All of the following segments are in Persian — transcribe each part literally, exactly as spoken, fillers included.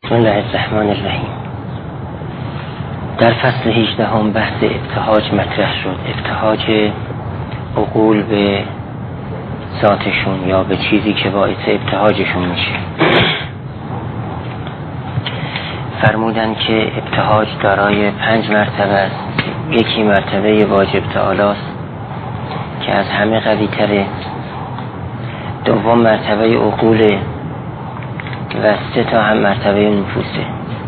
بسم الله الرحمن الرحیم. در فصل هجده هم بحث ابتهاج مطرح شد. ابتهاج عقول به ذاتشون یا به چیزی که باعث ابتهاجشون میشه. فرمودن که ابتهاج دارای پنج مرتبه است. یکی مرتبه واجب تعالی است که از همه قوی تره. دوم مرتبه عقول و سه تا هم مرتبه نفوسه.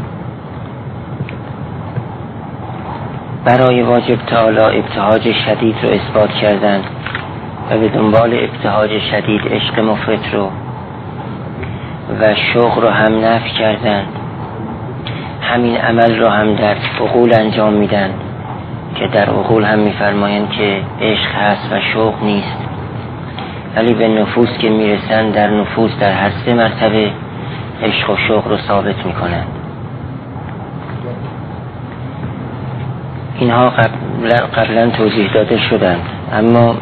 برای واجب تعالی ابتهاج شدید رو اثبات کردند و به دنبال ابتهاج شدید عشق مفرط رو و شوق رو هم نفی کردند. همین عمل رو هم در عقول انجام میدن که در عقول هم میفرمایند که عشق هست و شوق نیست، ولی به نفوس که میرسن در نفوس در هر سه مرتبه عشق و شوق رو ثابت میکنن. اینها قبلا, قبلا توضیح داده شدند، اما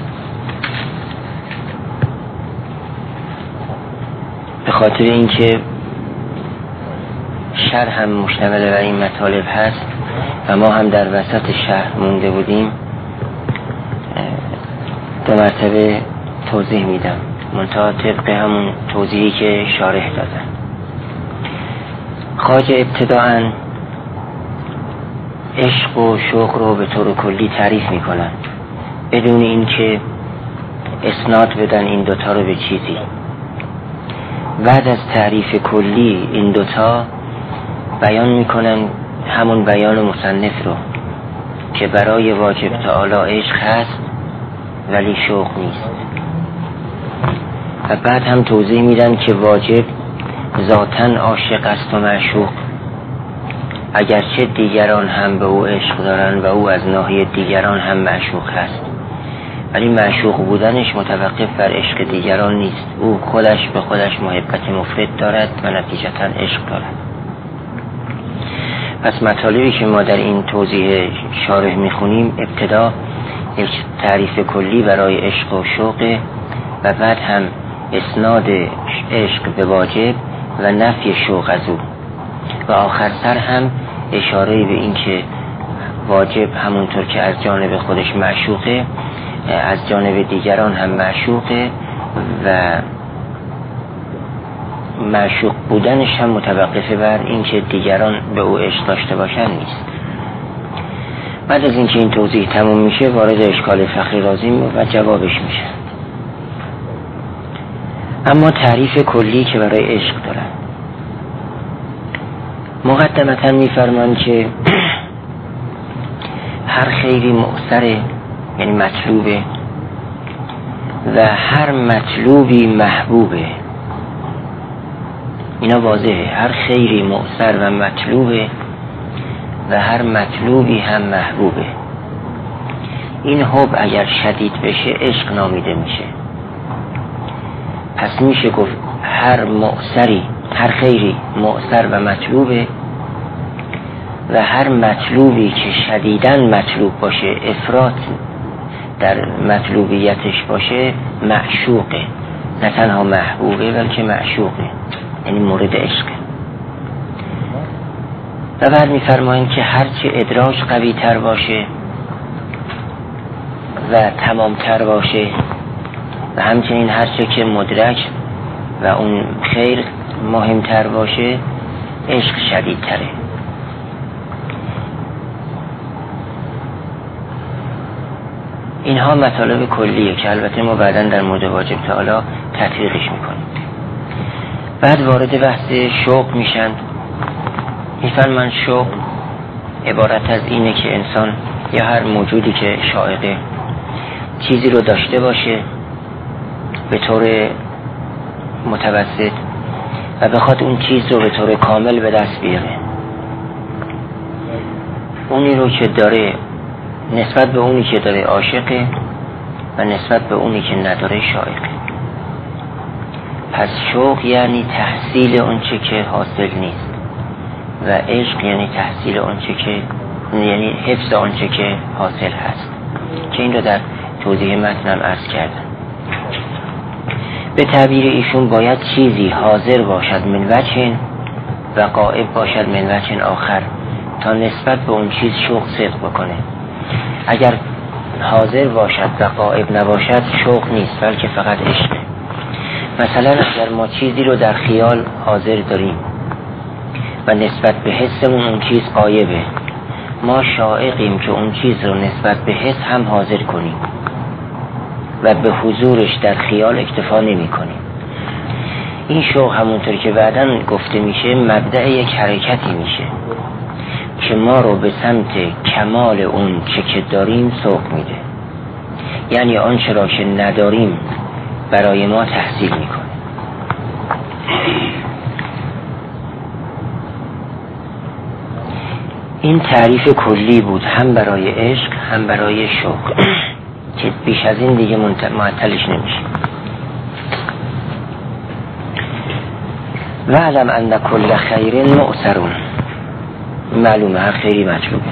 به خاطر اینکه شرح هم مشتمل بر این مطالب هست و ما هم در وسط شرح مونده بودیم، دو مرتبه توضیح میدم منتها طبق همون توضیحی که شارح دادن. خواجه ابتداءً عشق و شوق رو به طور کلی تعریف میکنن بدون اینکه اسناد بدن این دوتا رو به چیزی. بعد از تعریف کلی این دوتا بیان میکنن همون بیان مصنف رو که برای واجب تعالی عشق هست ولی شوق نیست، و بعد هم توضیح میدن که واجب ذاتاً عاشق است و معشوق، اگرچه دیگران هم به او عشق دارن و او از ناحیه دیگران هم معشوق هست، ولی معشوق بودنش متوقف بر عشق دیگران نیست. او خودش به خودش محبت مفرط دارد و نتیجتاً عشق دارد. پس مطالبی که ما در این توضیح شارح میخونیم ابتدا یک تعریف کلی برای عشق و شوق و بعد هم اسناد عشق به واجب و نفی شوق از او، و آخر سر هم اشاره به این که واجب همونطور که از جانب خودش معشوقه از جانب دیگران هم معشوقه و معشوق بودنش هم متوقفه بر این که دیگران به او عشق داشته باشن نیست. بعد از اینکه این توضیح تموم میشه وارد اشکال فخری رازی و جوابش میشه. اما تعریف کلی که برای عشق دارن، مقدمتا میفرمان که هر خیری مؤثره، یعنی مطلوبه، و هر مطلوبی محبوبه. اینا واضحه، هر خیری مؤثر و مطلوبه و هر مطلوبی هم محبوبه. این حب اگر شدید بشه عشق نامیده میشه. پس میشه گفت هر مؤثری، هر خیری مؤثر و مطلوبه و هر مطلوبی که شدیداً مطلوب باشه، افراط در مطلوبیتش باشه، معشوقه. نه تنها محبوبه بلکه معشوقه، یعنی مورد عشقه. و بعد میفرمایند که هرچه ادراج قوی تر باشه و تمام تر باشه و همچنین هرچه که مدرک و اون خیر مهمتر باشه عشق شدید تره. اینها مطالب کلیه که البته ما بعداً در مورد واجب تعالی تطبیقش میکنیم. بعد وارد بحث شوق میشن. میفرمان شوق عبارت از اینه که انسان یا هر موجودی که شائقه چیزی رو داشته باشه به طور متوسط و بخواد اون چیز رو به طور کامل به دست بیاره. اونی رو که داره نسبت به اونی که داره عاشقه و نسبت به اونی که نداره شائقه. پس شوق یعنی تحصیل اونچه که حاصل نیست و عشق یعنی تحصیل اونچه که یعنی حفظ اونچه که حاصل هست، که این رو در توضیح متنم عرض کردم. به تعبیر ایشون باید چیزی حاضر باشد من وجه و غائب باشد من وجه آخر، تا نسبت به اون چیز شوق صدق بکنه. اگر حاضر باشد و غائب نباشد شوق نیست، بلکه فقط عشق. مثلا اگر ما چیزی رو در خیال حاضر داریم و نسبت به حسمون اون چیز غایبه، ما شائقیم که اون چیز رو نسبت به حس هم حاضر کنیم و به حضورش در خیال اکتفا نمی کنیم. این شوق همونطور که بعداً گفته میشه مبدأ یک حرکتی میشه که ما رو به سمت کمال اون چه که داریم سوق میده، یعنی آنچه را که نداریم برای ما تحصیل میکنه. این تعریف کلی بود، هم برای عشق هم برای شوق، که بیش از این دیگه معطلش نمیشه. و علم ان کل خیر مؤثرون، معلومه هر خیری مطلوبه.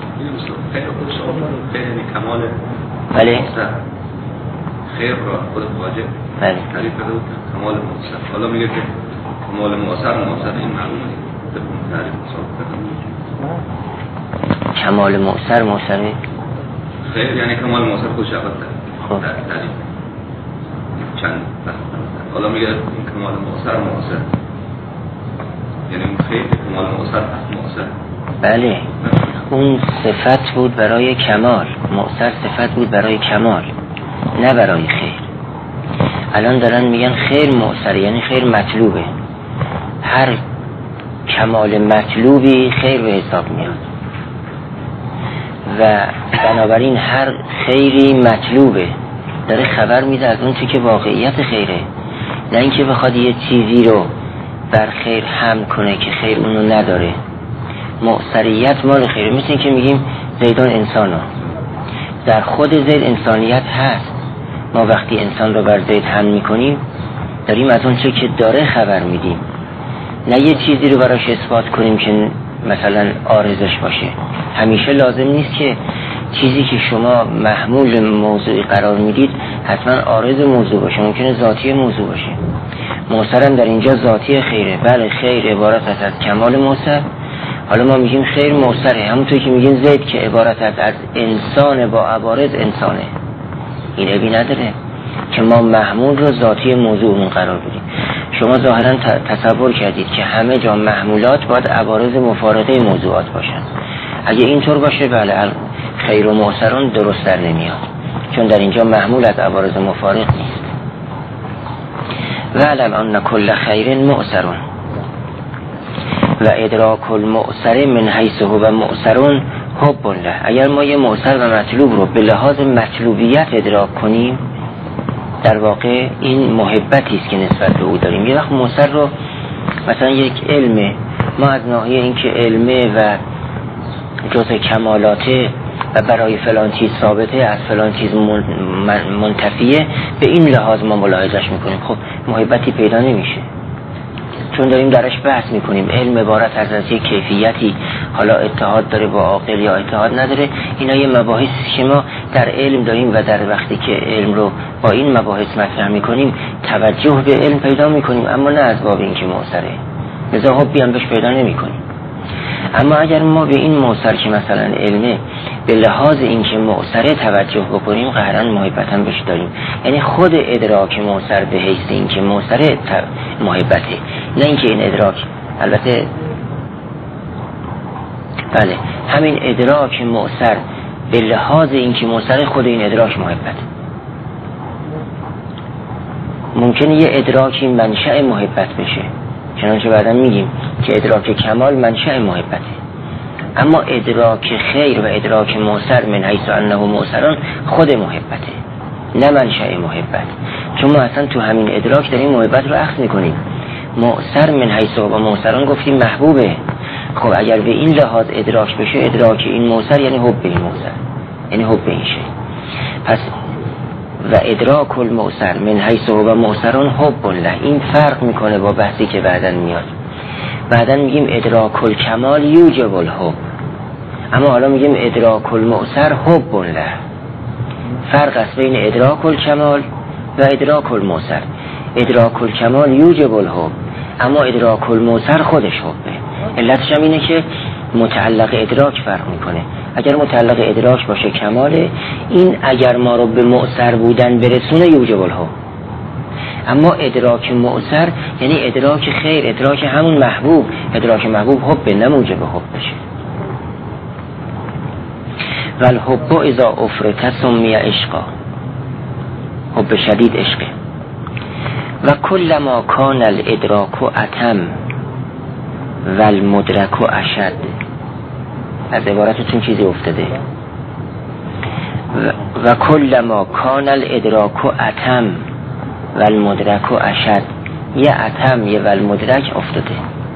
بله خیر را خود واجب بله تعریف کرده بود کمال مؤثر. حالا میگه که کمال مؤثر مؤثر این معلومه بخون تعریف حساب کرده. کمال مؤثر مؤثره خیر یعنی کمال مؤثر خودش اول خب تعریف چند بحث. حالا میگه این کمال مؤثر مؤثر یعنی اون خیر کمال مؤثر مؤثر. بله اون صفت بود برای کمال، مؤثر صفت بود برای کمال نه برای خیر. الان دارن میگن خیر مؤثر یعنی خیر مطلوبه، هر کمال مطلوبی خیر به حساب میاد و بنابراین هر خیری مطلوبه، داره خبر میده از اون چی که واقعیت خیره، نه اینکه بخواد یه چیزی رو بر خیر حمل کنه که خیر اونو نداره. مؤثریت مال خیره، مثل این که میگیم زیدان انسانه، در خود زید انسانیت هست. ما وقتی انسان رو بر زید حمل میکنیم داریم از اون چه که داره خبر میدیم، نه یه چیزی رو براش اثبات کنیم که مثلا عارضش باشه. همیشه لازم نیست که چیزی که شما محمول موضوعی قرار میدید حتما عارض موضوع باشه، ممکنه ذاتی موضوع باشه. موثرم در اینجا ذاتی خیره، بله خیر عبارت است از کمال موثر. حالا ما میگیم خیر موثره، همونطور که میگیم زید که عبارت است از انسان با عوارض انسانه. این عیبی نداره که ما محمول رو ذاتی موضوعمون قرار بدیم. شما ظاهرا تصور کردید که همه جا محمولات باید عوارض مفارقه موضوعات باشن. اگه اینطور باشه بله خیر و مؤثرون درست در نمیاد، چون در اینجا محمول از عوارض مفارق نیست. و علم ان کل خیر مؤثرون و ادراک المؤثر من حیث هو مؤثرون حب الله. اگر ما یه مؤثر و مطلوب رو به لحاظ مطلوبیت ادراک کنیم در واقع این محبتی است که نسبت به او داریم. یه وقت مؤثر رو مثلا یک علمه، ما از ناحیه اینکه علمه و جزء کمالاته و برای فلان چیز ثابته از فلان چیز منتفیه، به این لحاظ ما ملاحظش میکنیم. خب محبتی پیدا نمیشه، چون داریم درش بحث میکنیم. علم عبارت از از یک کیفیتی، حالا اتحاد داره با عاقل یا اتحاد نداره، اینا یه مباحثی که ما در علم داریم و در وقتی که علم رو با این مباحث مطرح میکنیم توجه به علم پیدا میکنیم، اما نه از باب این که مؤثره، لذا حبی هم بهش پیدا نمیکنیم. اما اگر ما به این مؤثر که مثلا علمه به لحاظ این که مؤثره توجه بکنیم قهرن محبت هم بهش داریم. یعنی خود ادراک مؤثر به حیث این که مؤثره محبته، نه اینکه این ادراک. البته بله همین ادراک مؤثر به لحاظ این که مؤثر خود این ادراک محبت. ممکنه یه ادراکی منشأ محبت بشه، چنانچه بعدا میگیم که ادراک کمال منشأ محبته، اما ادراک خیر و ادراک مؤثر من حیث انه مؤثران خود محبته نه منشأ محبت. چون ما اصلا تو همین ادراک داریم محبت رو اخذ میکنیم. مؤثر من حیث و مؤثران گفتیم محبوبه. خب اگر به این لحاظ ادراک بشه این این مؤثر یعنی حب این مؤثر، یعنی حب این شی. پس و ادراک المؤثر من حیث و مؤثران حب الله. این فرق میکنه با بحثی که بعدن میاد. بعدن میگیم ادراک الکمال یوجب الحب، اما حالا میگیم ادراک المؤثر حب الله. فرق است بین ادراک الکمال و ادراک المؤثر. ادراک الکمال یوجب الحب، اما ادراک المؤثر خودش حبه. علتش هم اینه که متعلق ادراک فرق میکنه. اگر متعلق ادراک باشه کماله، این اگر ما رو به مؤثر بودن برسونه یوجب الحب. اما ادراک مؤثر یعنی ادراک خیر، ادراک همون محبوب، ادراک محبوب حب نه موجب حب بشه. والحب اذا افرط سمی عشقا، حب شدید عشقه. و کل ما کان الادراک اتم و المدرک اشد. از عبارتتون چیزی افتاده. و, و کل ما کان الادراک اتم و المدرک اشد. یه اتم یه و المدرک افتاده.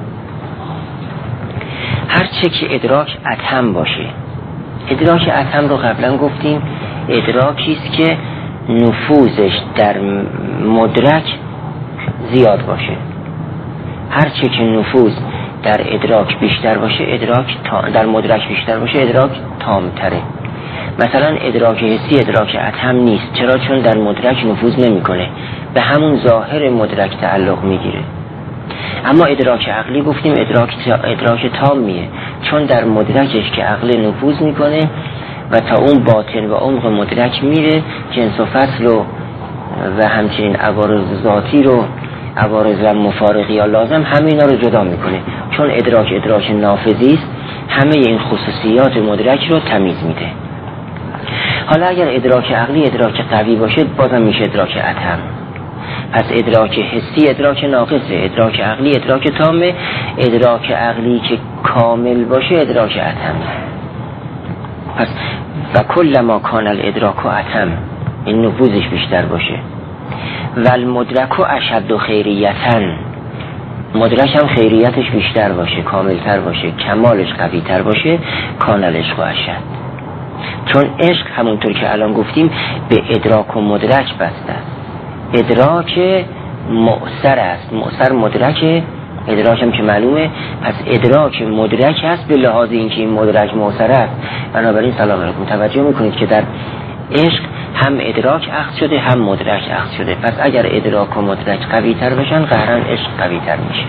هر چه که ادراک اتم باشه، ادراک اتم رو قبلا گفتیم ادراکیست که نفوذش در مدرک زیاد باشه. هر چه که نفوذ در ادراک بیشتر باشه، ادراک در مدرک بیشتر باشه، ادراک تامتره. مثلا ادراک حسی ادراک اتم نیست. چرا؟ چون در مدرک نفوذ نمیکنه، به همون ظاهر مدرک تعلق میگیره. اما ادراک عقلی گفتیم ادراک ادراک تامیه، چون در مدرکش که عقل نفوذ میکنه و تا اون باطن و عمق مدرک میره، جنس و فصل رو و همچنین عوارض ذاتی رو، عوارض و مفارقی یا لازم، همه اینا رو جدا میکنه. چون ادراک ادراک نافذی است، همه این خصوصیات مدرک رو تمیز میده. حالا اگر ادراک عقلی ادراک قوی باشه، بازم میشه ادراک اتم. پس ادراک حسی ادراک ناقصه، ادراک عقلی ادراک تامه. ادراک عقلی که کامل باشه ادراک اتم. پس و کل ما کان الادراک اتم، این نفوذش بیشتر باشه. و المدرک اشد خیریتن، مدرک هم خیریتش بیشتر باشه، کاملتر باشه، کمالش قوی تر باشه. کان العشق اشد. چون عشق همونطور که الان گفتیم به ادراک و مدرک بسته است. ادراک مؤثر است، مؤثر مدرک، ادراک هم که معلومه. پس ادراک مدرک است به لحاظ اینکه این مدرک مؤثر است. بنابراین سلام علیکم توجه میکنید که در عشق هم ادراک اخذ شده هم مدرک اخذ شده. پس اگر ادراک و مدرک قوی تر بشن، قهرن عشق قوی تر میشه.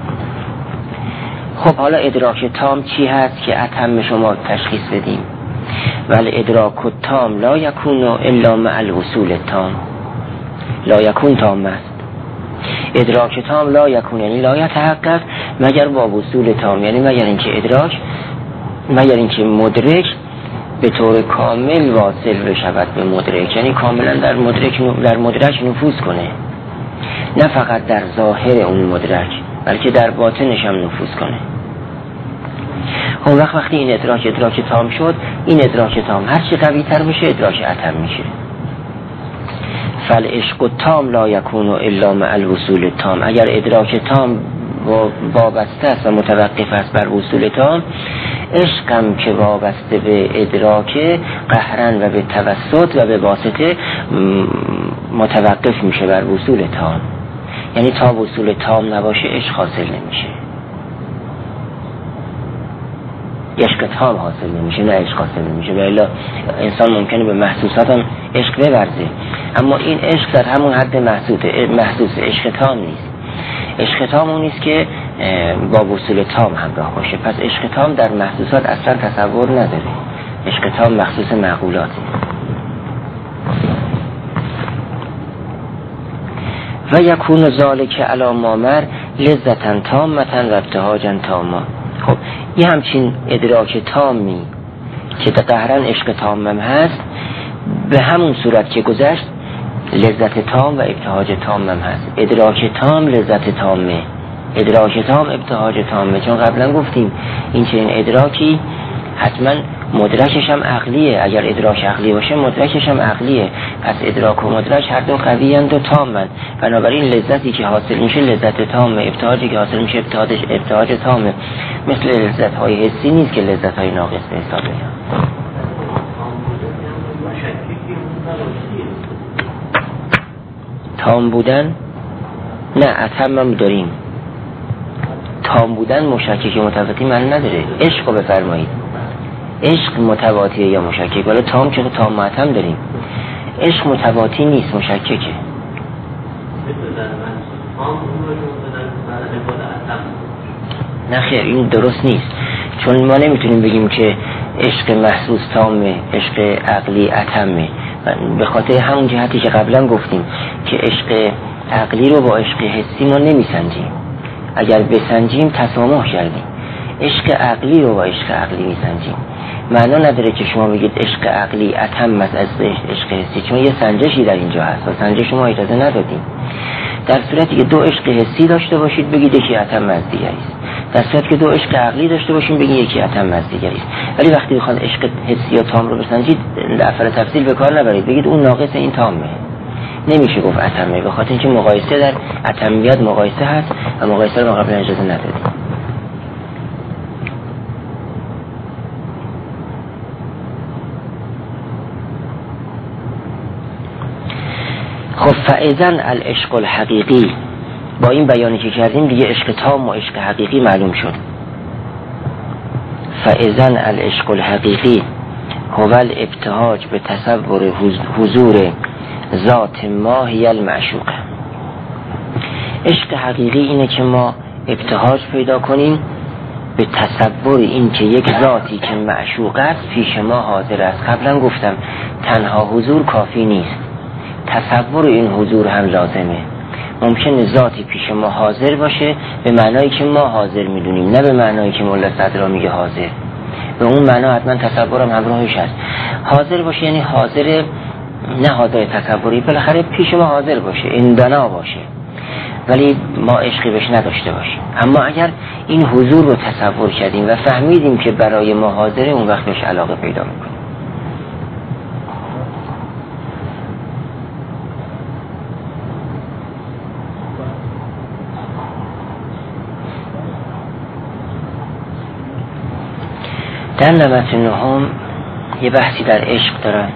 خب حالا ادراک تام چی هست که اتم شما تشخیص بدیم؟ ولی ادراک تام لا یکون الا مع الوصول تام. لا یکون تام است. ادراک تام لا یکون یعنی لا یتحقق مگر با وصول تام، یعنی مگر اینکه ادراک مگر اینکه مدرک به طور کامل واصل بشود به مدرک، یعنی کاملا در مدرک در مدرک نفوذ کنه، نه فقط در ظاهر اون مدرک بلکه در باطنش هم نفوذ کنه. اون وقت وقتی این ادراک ادراک تام شد، این ادراک تام هر چی قوی تر بشه ادراک اتم میشه. فالعشق تام لا یکون الا مع الوصول تام. اگر ادراک تام وابسته است و متوقف است بر وصول تام، عشقم که وابسته به ادراک قهرن و به توسط و به واسطه متوقف میشه بر وصول تام. یعنی تا وصول تام نباشه عشق حاصل نمیشه، عشق تام حاصل نمیشه، نه عشق حاصل نمیشه. و الا انسان ممکنه به محسوسات هم عشق بورزه، اما این عشق در همون حد محسوسه. محسوس عشق تام نیست. عشق تام اون نیست که با وصول تام همراه باشه. پس عشق تام در محسوسات اصلا تصور نداره. عشق تام مخصوص معقولاته. و یکون ذالک علی ما مر لذتا تامتا و ابتهاجا تاما. خب یه همچین ادراک تامی که قهرن عشق تامم هست، به همون صورت که گذشت لذت تام و ابتهاج تامم هست. ادراک تام لذت تامه، ادراک تام ابتهاج تامه. چون قبلا گفتیم این چنین ادراکی حتما مدرکش هم عقلیه. اگر ادراک عقلی باشه مدرکش هم عقلیه. پس ادراک و مدرک هر دو قوی اند و تامند. بنابراین لذتی که حاصل میشه لذت تامه، ابتهاجی که حاصل میشه ابتهاج ابتهاج تامه. مثل لذت های حسی نیست که لذت های ناقص به حساب میاد. تام بودن نه اتم هم داریم. تام بودن مشکک متواتی من نداره. عشق رو بفرمایید، عشق متواتیه یا مشکک؟ ولی تام چون تام معتم داریم. عشق متواتی نیست، مشککه. نه خیر، این درست نیست، چون ما نمیتونیم بگیم که عشق محسوس تامه، عشق عقلی اتمه. به خاطر همون جهتی که قبلا گفتیم که عشق عقلی رو با عشق حسی ما نمیسنجیم، اگر بسنجیم تسامح کردیم. عشق عقلی رو با عشق عقلی میسنجیم. معنا نداره که شما بگید عشق عقلی اتم از عشق حسی، چون یه سنجشی در اینجا هست و سنجش شما اجازه ندادیم. در صورتی که دو عشق حسی داشته باشید بگید یکی اتم از دیگری است، در صورتی که دو عشق عقلی داشته باشید بگید یکی اتم از دیگری است. ولی وقتی بخواید عشق حسی یا تام رو بسنجید افعال تفصیل به کار نبرید، بگید اون ناقص این تامه. نمیشه گفت اتمه، به خاطر اینکه مقایسه در اتمیت مقایسه هست و مقایسه رو ما قبلا اجازه ندادیم. خب فاذن العشق الحقیقی، با این بیانی که کردیم دیگه عشق تام و عشق حقیقی معلوم شد. فاذن العشق الحقیقی هو الابتهاج به تصور حضور ذات ما هی المعشوقه. عشق حقیقی اینه که ما ابتهاج پیدا کنیم به تصور این که یک ذاتی که معشوق است پیش ما حاضر است. قبلا گفتم تنها حضور کافی نیست، تصور این حضور هم لازمه. ممکنه ذاتی پیش ما حاضر باشه به معنایی که ما حاضر میدونیم، نه به معنایی که مولا صدرا میگه حاضر. به اون معنا حتما تصورم همراهش هست. حاضر باشه یعنی حاضر، نه حاضر تصوری، بالاخره پیش ما حاضر باشه، اندنا باشه، ولی ما عشقی بهش نداشته باشیم. اما اگر این حضور رو تصور کردیم و فهمیدیم که برای ما حاضره، اون وقت بهش علاقه پیدا میکنیم. در نمط نهم یه بحثی در عشق دارن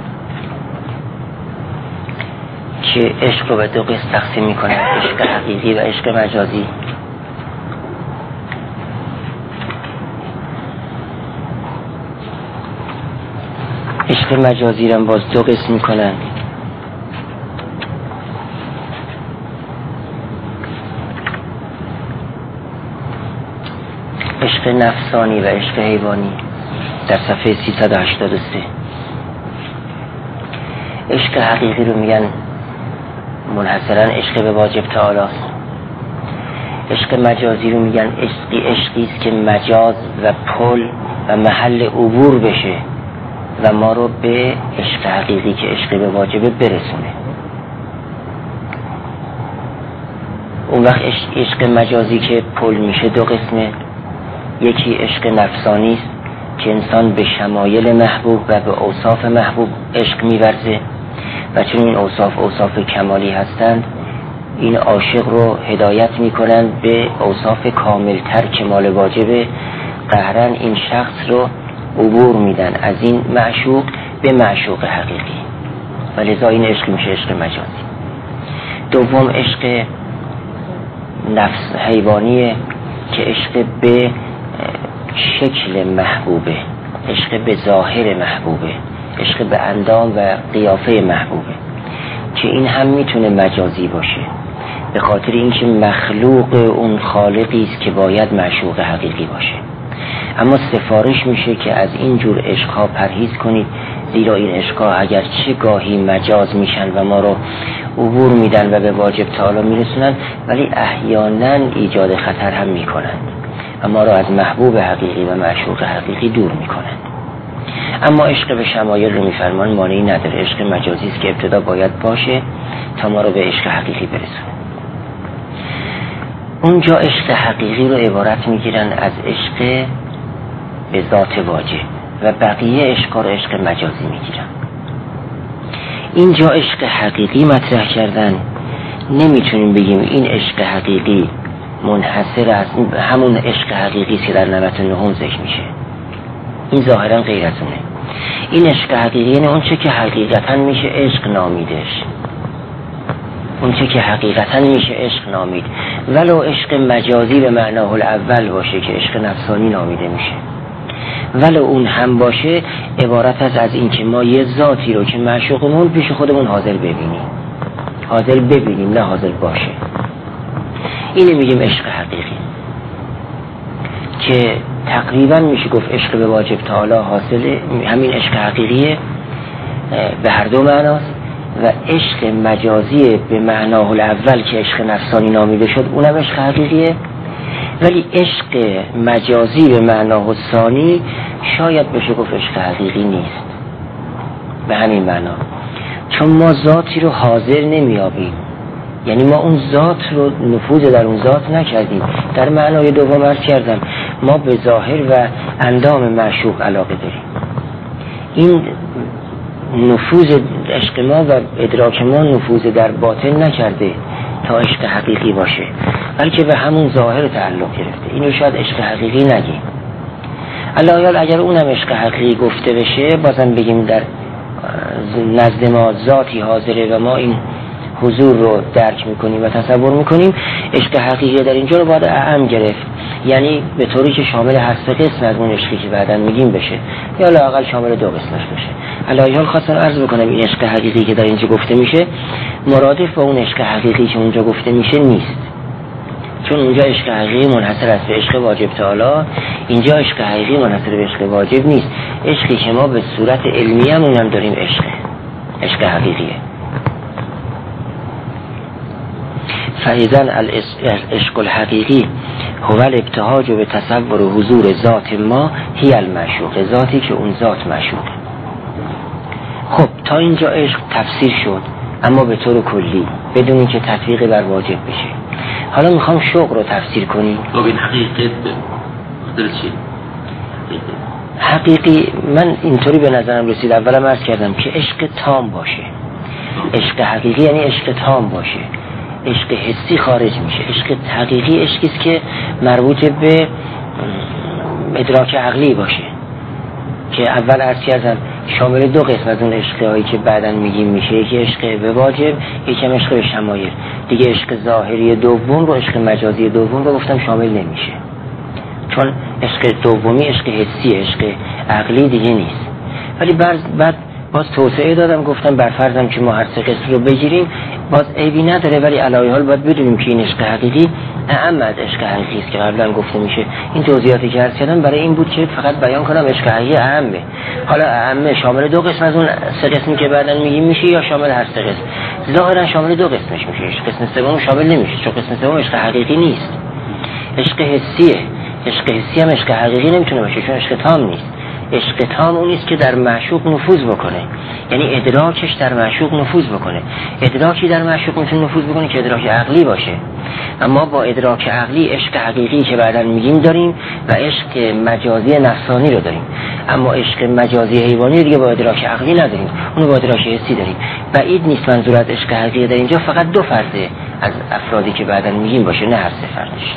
که عشق رو به دو قسم تقسیم میکنه، عشق حقیقی و عشق مجازی. عشق مجازی رو باز دو قسم میکنن، عشق نفسانی و عشق حیوانی، در صفحه سیصد و هشتاد و سه. عشق حقیقی رو میگن منحصرا عشق به واجب تعالی است. عشق مجازی رو میگن عشقی عشقی است که مجاز و پل و محل عبور بشه و ما رو به عشق حقیقی که عشق به واجبه برسونه. اون وقت عشق مجازی که پل میشه دو قسمه. یکی عشق نفسانی است که انسان به شمایل محبوب و به اوصاف محبوب عشق می‌ورزه و چون این اوصاف اوصاف کمالی هستند، این عاشق رو هدایت می‌کنند به اوصاف کاملتر که مال واجبه. قهراً این شخص رو عبور میدن از این معشوق به معشوق حقیقی و لذا این عشق میشه عشق مجازی. دوم عشق نفس حیوانیه که عشق به شکل محبوبه، عشق به ظاهر محبوبه، عشق به اندام و قیافه محبوبه، که این هم میتونه مجازی باشه به خاطر اینکه مخلوق اون خالقی است که باید معشوق حقیقی باشه. اما سفارش میشه که از این جور عشقها پرهیز کنید، زیرا این عشقها اگر چه گاهی مجاز میشن و ما رو عبور میدن و به واجب تعالی میرسونن، ولی احیانا ایجاد خطر هم میکنند، اما رو از محبوب حقیقی و معشوق حقیقی دور میکنند. اما عشق به شمایل رو میفرمان مانعی نداره، عشق مجازی است که ابتدا باید باشه تا ما رو به عشق حقیقی برسونه. اونجا عشق حقیقی رو عبارت میگیرن از عشق به ذات واجب و بقیه عشق رو عشق مجازی میگیرن. اینجا عشق حقیقی مطرح کردن، نمیتونیم بگیم این عشق حقیقی منحصر از همون عشق حقیقی که در نمط نهم ذکر میشه. این ظاهرا غیر از اونه. این عشق حقیقی یعنی اون چه که حقیقتا میشه عشق نامیدش، اون چه که حقیقتا میشه عشق نامید، ولو عشق مجازی به معناه الاول باشه که عشق نفسانی نامیده میشه، ولو اون هم باشه عبارت از از این که ما یه ذاتی رو که معشوقمون پیش خودمون حاضر ببینیم، حاضر ببینیم نه حاضر باشه. اینه میگیم عشق حقیقی. که تقریبا میشه گفت عشق به واجب تعالی حاصله، همین عشق حقیقیه به هر دو معناست، و عشق مجازی به معناه الاول که عشق نفسانی نامیده شد اونم عشق حقیقیه، ولی عشق مجازی به معناه ثانی شاید بشه گفت عشق حقیقی نیست به همین معنا، چون ما ذاتی رو حاضر نمیابیم، یعنی ما اون ذات رو نفوذ در اون ذات نکردیم. در معنای دوم عرض کردم ما به ظاهر و اندام معشوق علاقه داریم، این نفوذ عشق ما و ادراک ما نفوذ در باطن نکرده تا عشق حقیقی باشه، بلکه به همون ظاهر تعلق گرفته. اینو شاید عشق حقیقی نگیم. الایال اگر اونم عشق حقیقی گفته بشه بازم بگیم در نزد ما ذاتی حاضره و ما این حضور رو درک میکنیم و تصور میکنیم، عشق حقیقی در اینجا رو باید اعم گرفت، یعنی به طوری که شامل هر سه قسم از اون عشقی که بعداً میگیم بشه، یا لااقل شامل دو قسمش بشه. الایال خواستم عرض بکنم این عشق حقیقی که در اینجا گفته میشه مرادف با اون عشق حقیقی که اونجا گفته میشه نیست، چون اونجا عشق حقیقی منحصر است به عشق واجب تعالی، اینجا عشق حقیقی منحصر به عشق واجب نیست. عشقی که ما به صورت علمی هم اونم داریم عشق عشق حقیقیه. فاذا العشق الحقیقی هو الابتهاج به تصور حضور ذات ما هی المعشوق، ذاتی که اون ذات معشوق. خب تا اینجا عشق تفسیر شد، اما به طور کلی بدون اینکه تطبیق بر واجب بشه. حالا میخوام شوق رو تفسیر کنیم. خب این حقیقت خاطر چی؟ حقیقی من اینطوری به نظرم رسید، اولم عرض کردم که عشق تام باشه. عشق حقیقی یعنی عشق تام باشه، عشق حسی خارج میشه. عشق حقیقی عشقی است که مربوط به ادراک عقلی باشه، که اول عرض کردم شامل دو قسم از اون عشقایی که بعداً میگیم میشه، یکی عشق به واجب، یکی هم عشق به شمایل. دیگه عشق ظاهری دوم رو، عشق مجازی دوم رو گفتم شامل نمیشه، چون عشق دومی عشق حسی، عشق عقلی دیگه نیست. ولی بعد باز توسعه دادم، گفتم بر فرضم که ما هر سه قسم رو بگیریم باز عیبی نداره، ولی علاوه حال باید بدونیم که این عشق حقیقی اعم از عشق حقیقی است که قبلا گفته میشه. این توضیحاتی که عرض کردم برای این بود که فقط بیان کنم عشق حقیقی اعمه. حالا اعمه شامل دو قسم از اون سه قسمی که بعداً میگیم میشه، یا شامل هر سه قسم؟ ظاهرا شامل دو قسمش میشه، قسم سوم شامل نمیشه، چون قسم سوم عشق حقیقی نیست، عشق حسیه. عشق حسی هم عشق حقیقی نمیتونه باشه، چون عشق تام نیست. عشق تام اون است که در معشوق نفوذ بکنه، یعنی ادراکش در معشوق نفوذ بکنه. ادراکی در معشوق میتونه نفوذ بکنه که ادراک عقلی باشه. اما با ادراک عقلی عشق حقیقی که بعداً میگیم داریم و عشق مجازی نفسانی رو داریم، اما عشق مجازی حیوانی دیگه با ادراک عقلی نداریم، اونو با ادراک حسی داریم. بعید نیست منظور از عشق حقیقی در اینجا فقط دو فرد از افرادی که بعداً میگیم باشه، نه هر سه فردش.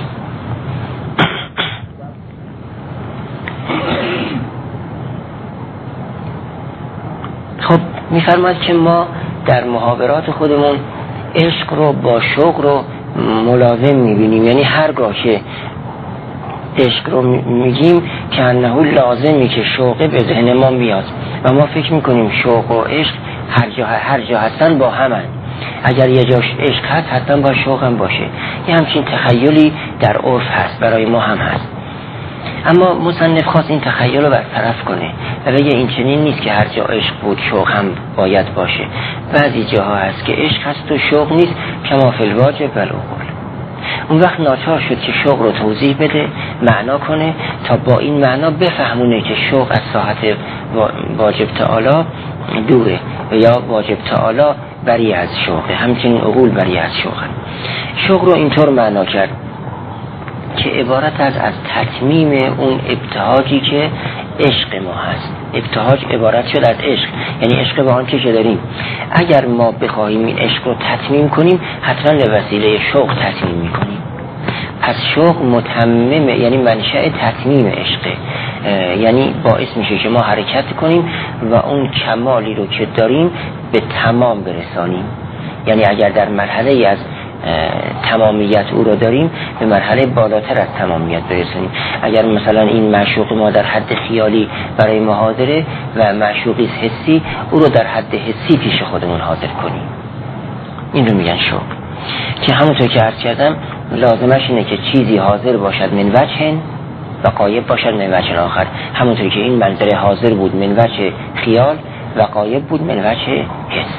خب میفرماید که ما در محاورات خودمون عشق رو با شوق رو ملازم میبینیم، یعنی هرگاه که عشق رو میگیم که انه لازمی که شوق به ذهن ما میاد و ما فکر میکنیم شوق و عشق هر جا هر جا هستن با همن. اگر یه جاش عشق هست حتما با شوق هم باشه. یه همچین تخیلی در عرف هست، برای ما هم هست. اما مصنف خواست این تخیل رو برطرف کنه و بگه این چنین نیست که هر جا عشق بود شوق هم باید باشه. بعضی جاها هست که عشق هست و شوق نیست، کما فی الواجب و العقول. اون وقت ناچار شد که شوق رو توضیح بده، معنا کنه، تا با این معنا بفهمونه که شوق از ساحت واجب تعالی دوره و یا واجب تعالی بری از شوقه، همچنین عقول بری از شوقه. شوق رو اینطور معنا کرد که عبارت از از تتمیم اون ابتهاجی که عشق ما هست. ابتهاج عبارت شد از عشق، یعنی عشق به آنچه که داریم. اگر ما بخواهیم این عشق رو تتمیم کنیم حتما به وسیله شوق تتمیم میکنیم. پس شوق متمم یعنی منشأ تتمیم عشقه، یعنی باعث میشه که ما حرکت کنیم و اون کمالی رو که داریم به تمام برسانیم. یعنی اگر در مرحله از تمامیت او رو داریم به مرحله بالاتر از تمامیت برسونیم. اگر مثلا این معشوق ما در حد خیالی برای ما حاضره و معشوقی حسی، او رو در حد حسی پیش خودمون حاضر کنیم. این رو میگن شوق، که همونطور که عرض کردم لازمش اینه که چیزی حاضر باشد من وجه و غایب باشد من وجه آخر، همونطوری که این منظر حاضر بود من وجه خیال و غایب بود من وجه حس.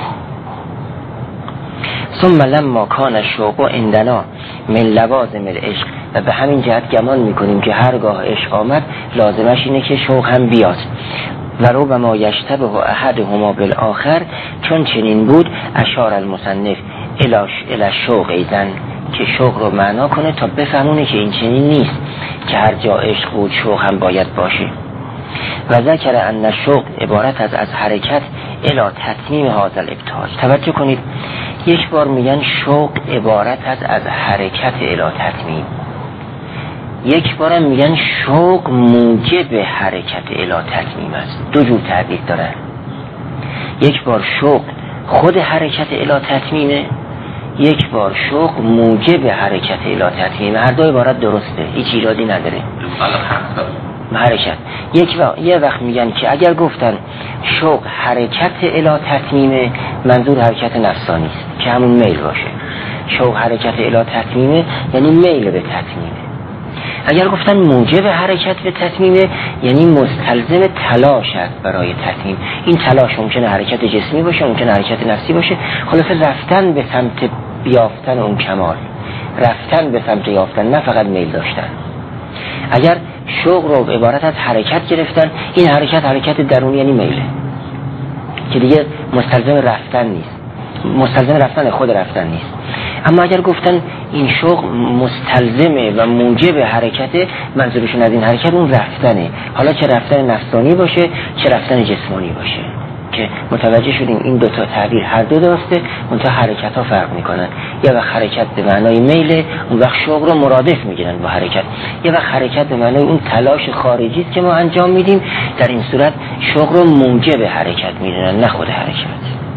ثم لما کان الشوق عندنا من لوازم العشق، و به همین جهت گمان میکنیم که هرگاه عشق آمد لازمش اینه که شوق هم بیاد. و ربما یشتبه احدهما بالآخر، چون چنین بود اشار المصنف الی الشوق ایزن، که شوق رو معنا کنه تا بفهمونه که این چنین نیست که هر جا عشق بود شوق هم باید باشه. و ذکر ان الشوق عبارت از از حرکت الی تتمیم هذا الابتهاج. توجه کنید، یک بار میگن شوق عبارت از از حرکت الی تتمیم، یک بار میگن شوق موجب حرکت الی تتمیم است. دو جور تعبیر دارن. یک بار شوق خود حرکت الی تتمیمه، یک بار شوق موجب حرکت الی تتمیم. هر دو عبارت درسته، هیچ ایرادی نداره. حرکت یک و... یه وقت میگن که اگر گفتن شوق حرکت الی تتمیمه، منظور حرکت نفسانی است که همون میل باشه. شوق حرکت الی تتمیمه یعنی میل به تتمیمه. اگر گفتن موجب حرکت به تتمیمه یعنی مستلزم تلاش است برای تتمیم. این تلاش ممکنه حرکت جسمی باشه، ممکنه حرکت نفسی باشه، خلاصه رفتن به سمت یافتن اون کمال، رفتن به سمت یافتن، نه فقط میل داشتن. اگر شوق رو عبارت از حرکت گرفتن، این حرکت حرکت درونی یعنی میله که دیگه مستلزم رفتن نیست، مستلزم رفتن خود رفتن نیست. اما اگر گفتن این شوق مستلزمه و موجب حرکت، منظورشون از این حرکت اون رفتنه، حالا چه رفتن نفسانی باشه چه رفتن جسمانی باشه، که متوجه شدیم این دو تا تعبیر هر دو درسته، اون تا حرکت ها فرق میکنن. یه وقت حرکت به معنای میله، اون وقت شوق رو مرادف میگیرن با حرکت. یه وقت حرکت به معنای اون تلاش خارجی است که ما انجام میدیم، در این صورت شوق رو موجب حرکت میدونن نه خود حرکت.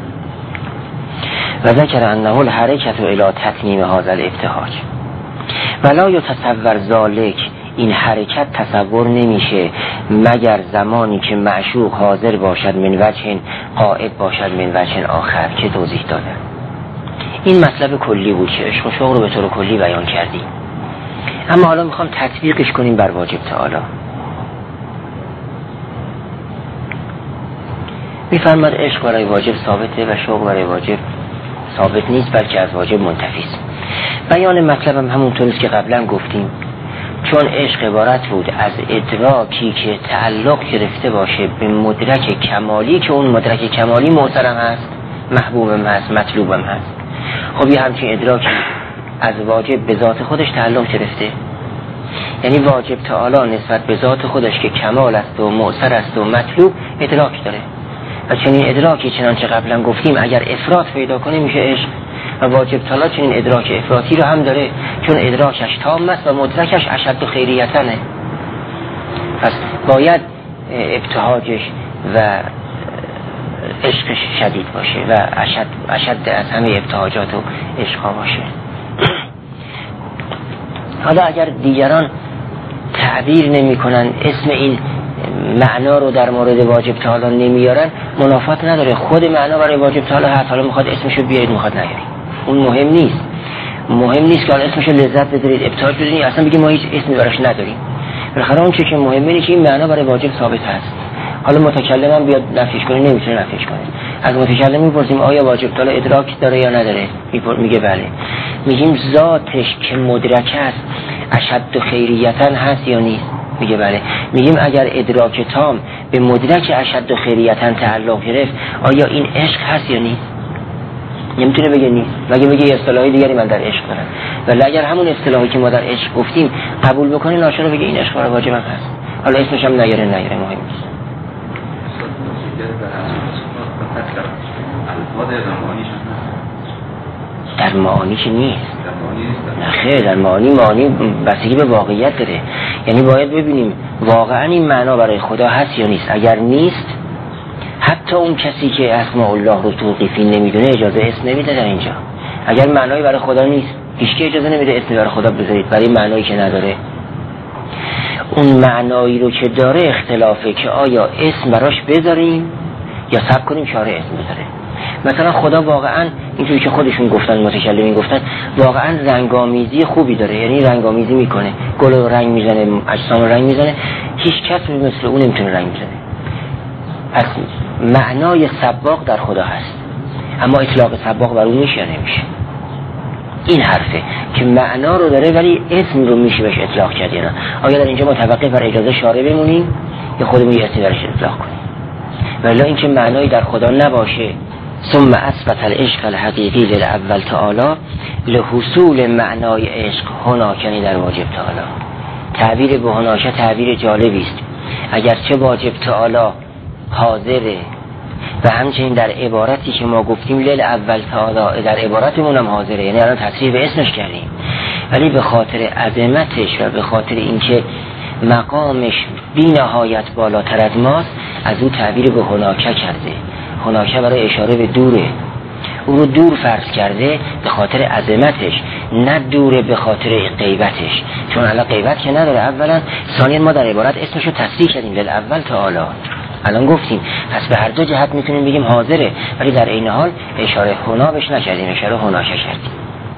و ذکر انه الحرکت الی تتمیم هذا الابتهاج ولا یتصور ذلک، این حرکت تصور نمیشه مگر زمانی که معشوق حاضر باشد من وجه غائب باشد من وجه آخر، که توضیح دادم. این مطلب کلی بود که عشق و شوق رو به طور کلی بیان کردیم، اما حالا میخوام تطبیقش کنیم بر واجب تعالی. میفرماد عشق برای واجب ثابته و شوق برای واجب ثابت نیست، بلکه از واجب منتفی است. بیان مطلبم همونطور است که قبلا گفتیم، چون عشق عبارت بود از ادراکی که تعلق گرفته باشه به مدرک کمالی، که اون مدرک کمالی معترم هست، محبوبم هست، مطلوبم هست. خب یه همچین ادراکی از واجب به ذات خودش تعلق گرفته، یعنی واجب تعالی نسبت به ذات خودش که کمال است و معتر است و مطلوب ادراک داره، و چنین ادراکی چنانچه قبلا گفتیم اگر افراط پیدا کنه میشه عشق، و واجب تعالی چنین ادراک افراطی رو هم داره، چون ادراکش تام است و مدرکش اشد خیریتنه. پس باید ابتهاجش و عشقش شدید باشه و اشد, اشد از همه ابتهاجات و عشقا باشه. حالا اگر دیگران تعبیر نمی کنن، اسم این معنا رو در مورد واجب تعالی نمیارن، منافات نداره. خود معنا برای واجب تعالی هست، حالا میخواد اسمشو بیارید میخواد نیارید، اون مهم نیست. مهم نیست که حالا اسمشو لذت بدارید، ابتهاج بدارید، اصلا بگید ما هیچ اسمی براش نداریم. بالاخره اون چیزی که مهمه اینه که این معنا برای واجب ثابت هست. حالا متکلم هم بیاد نفیش کنه، نمیتونه نفیش کنه. از متکلم میپرسیم آیا واجب تعالی ادراک داره یا نداره، میگه بله. میگیم ذاتش که مدرک است اشد خیریتن هست یا نیست، میگه بله. میگیم اگر ادراک تام به مدرک اشد خیریتن تعلق گرفت، آیا این عشق هست یا نیست؟ نمیتونه بگه نیست، مگه بگه اصطلاحی دیگری من در عشق دارم. ولی اگر همون اصطلاحی که ما در عشق گفتیم قبول بکنه، ناشره بگه این عشق برای واجب هم هست، حالا اسمش هم نیاره نیاره مهم نیست. در معانی که نیست، نه خیر، در معانی معانی بستگی به واقعیت داره. یعنی باید ببینیم واقعا این معنا برای خدا هست یا نیست. اگر نیست، حتی اون کسی که اسماء الله رو توقیفی نمیدونه اجازه اسم نمیده در اینجا. اگر معنایی برای خدا نیست، هیچ کی اجازه نمیده اسم برای خدا بذارید برای معنایی که نداره. اون معنایی رو که داره اختلافه که آیا اسم براش بذاریم یا صبر کنیم شارع اسم بذاره. مثلا خدا واقعا اینجوری که خودشون گفتن، متکلمین گفتن، واقعا رنگامیزی خوبی داره، یعنی رنگامیزی میکنه، گل رو رنگ میزنه، اجسام رو رنگ میزنه، هیچ کس مثل اون نمیتونه رنگ بزنه. پس معنای سباق در خدا هست، اما اطلاق سباق بر اون میشه یا نمیشه؟ این حرفه که معنا رو داره ولی اسم رو میشه بهش اطلاق کرد یا نه. آیا در اینجا متوقف بر اجازه شارع بمونیم یا خودمون یه اسمی درش اطلاق کنیم؟ ولی این که معنایی در خدا نباشه. ثم اثبت العشق الحقیقی للاول تعالی لحصول معنای عشق هناکنی در واجب تعالی. تعبیر به هناکه تعبیر جالبی است، اگرچه واجب تعالی حاضره و همچنین در عبارتی که ما گفتیم لیل اول تعالی در عبارتمون هم حاضره، یعنی الان تصریح به اسمش کردیم، ولی به خاطر عظمتش و به خاطر اینکه مقامش بی نهایت بالاتر از ماست از او تعبیر به هناکه کرده. هناکه برای اشاره به دوره، او رو دور فرض کرده به خاطر عظمتش، نه دوره به خاطر غیبتش، چون الان غیبت که نداره اولا، ثانیا ما در عبارت اسمش رو تصریح کردیم لیل اول تعالی، الان گفتیم، پس به هر دو جهت میتونیم بگیم حاضره، ولی در این حال اشاره هنا بهش نکردیم، اشاره هناکه کردیم.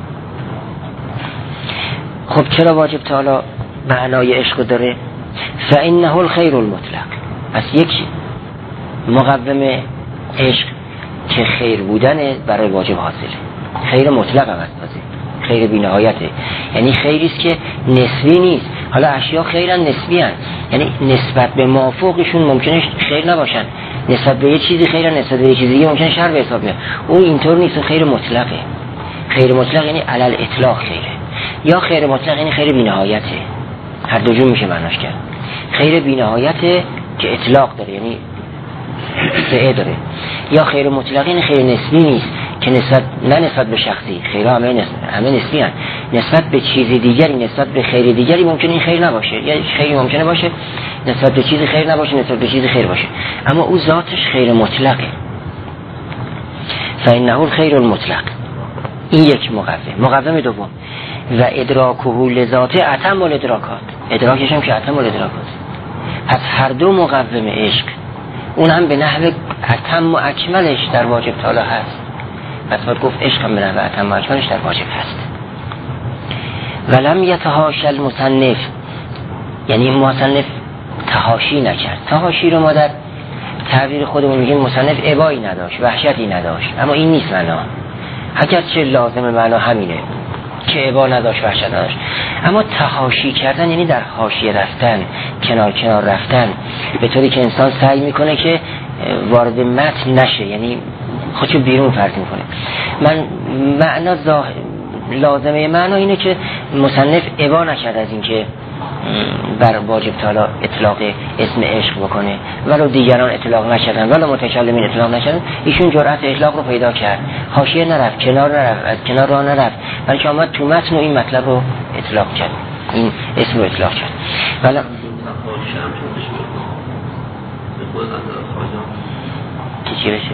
خب چرا واجب تعالی معنای عشق داره؟ فانه الخیر المطلق. پس یک مقوم عشق که خیر بودن برای واجب حاصله، خیر مطلق هم هست، خیر بی نهایته، یعنی خیری است که نسبی نیست. حالا اشیا خیرن نسبی هن، یعنی نسبت به مافوقشون ممکنه خیر نباشن، نسبت به یه چیزی خیرن، نسبت به یه چیزی ممکنه شر به حساب بیاد. اون اینطور نیست، خیر مطلقه. خیر مطلق یعنی علل اطلاق خیره، یا خیر مطلق یعنی خیر بی نهایته، هر دو جور میشه معناش کرد. خیر بی نهایته که اطلاق داره، یعنی سعه داره، یا خیر مطلق یعنی خیر نسبی نیست که نسبت نه نسبت به شخصی، خیرها همه نسبت همه نسبی هستند، نسبت به چیز دیگری، نسبت به خیر دیگری ممکنه این خیر نباشه، یا خیری ممکنه باشه نسبت به چیز خیر نباشه، نسبت به چیز خیر باشه، اما او ذاتش خیر مطلقه. فانه الخیر المطلق. این یک مقوم. مقوم دوم و ادراکه لذاته اتم الادراکات، ادراکش هم که اتم الادراکات. پس هر دو مقوم عشق، اون هم به نحو اتم و اکملش در واجب تعالی هست. پس باید گفت عشق هم به نحو اتم و اکملش در واجب هست. ولم یتحاشی المصنف، یعنی مصنف تحاشی نکرد. تحاشی رو ما در تعبیر خودمون میگیم مصنف ابایی نداشت، وحشتی نداشت، اما این نیست معنا. اگر چه لازم معنا همینه که ابا نداشت، وحشت نداشت، اما تحاشی کردن یعنی در حاشیه رفتن، کنار کنار رفتن، به طوری که انسان سعی میکنه که وارد متن نشه، یعنی خودشو بیرون فرض میکنه. من معنا ظاهر لازمه معنا اینه که مصنف ابا نکرد از این که بر واجب تعالی اطلاق اسم عشق بکنه، ولو دیگران اطلاق نکردن، ولو متکلمین اطلاق نکردن، ایشون جرأت اطلاق رو پیدا کرد، حاشیه نرفت، کنار نرفت، از کنار راه نرفت، بلکه آمد تو متن و این مطلب رو اطلاق کرد، این اسم رو اطلاق کرد. ولی چی بشه؟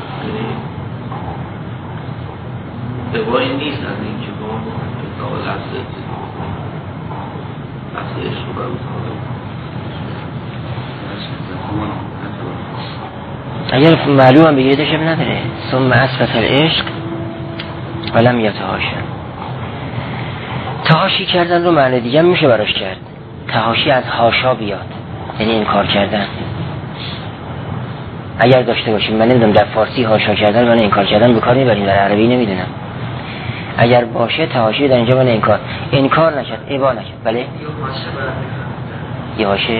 ابایی نیست از این که با اطلاق لفظه لفظه عشق رو اگر معلوم هم بگیره شب نداره. ثم اثبت العشق ولم یتحاشی. تحاشی کردن رو معنی دیگه میشه براش کرد. تحاشی از حاشا بیاد، یعنی انکار کردن. اگر داشته باشیم، من نمیدونم در فارسی حاشا کردن من انکار کردن به کار میبریم، در عربی نمیدونم. اگر باشه تحاشی در اینجا من انکار انکار نکرد، ابا نکرد. بله یه حاشه.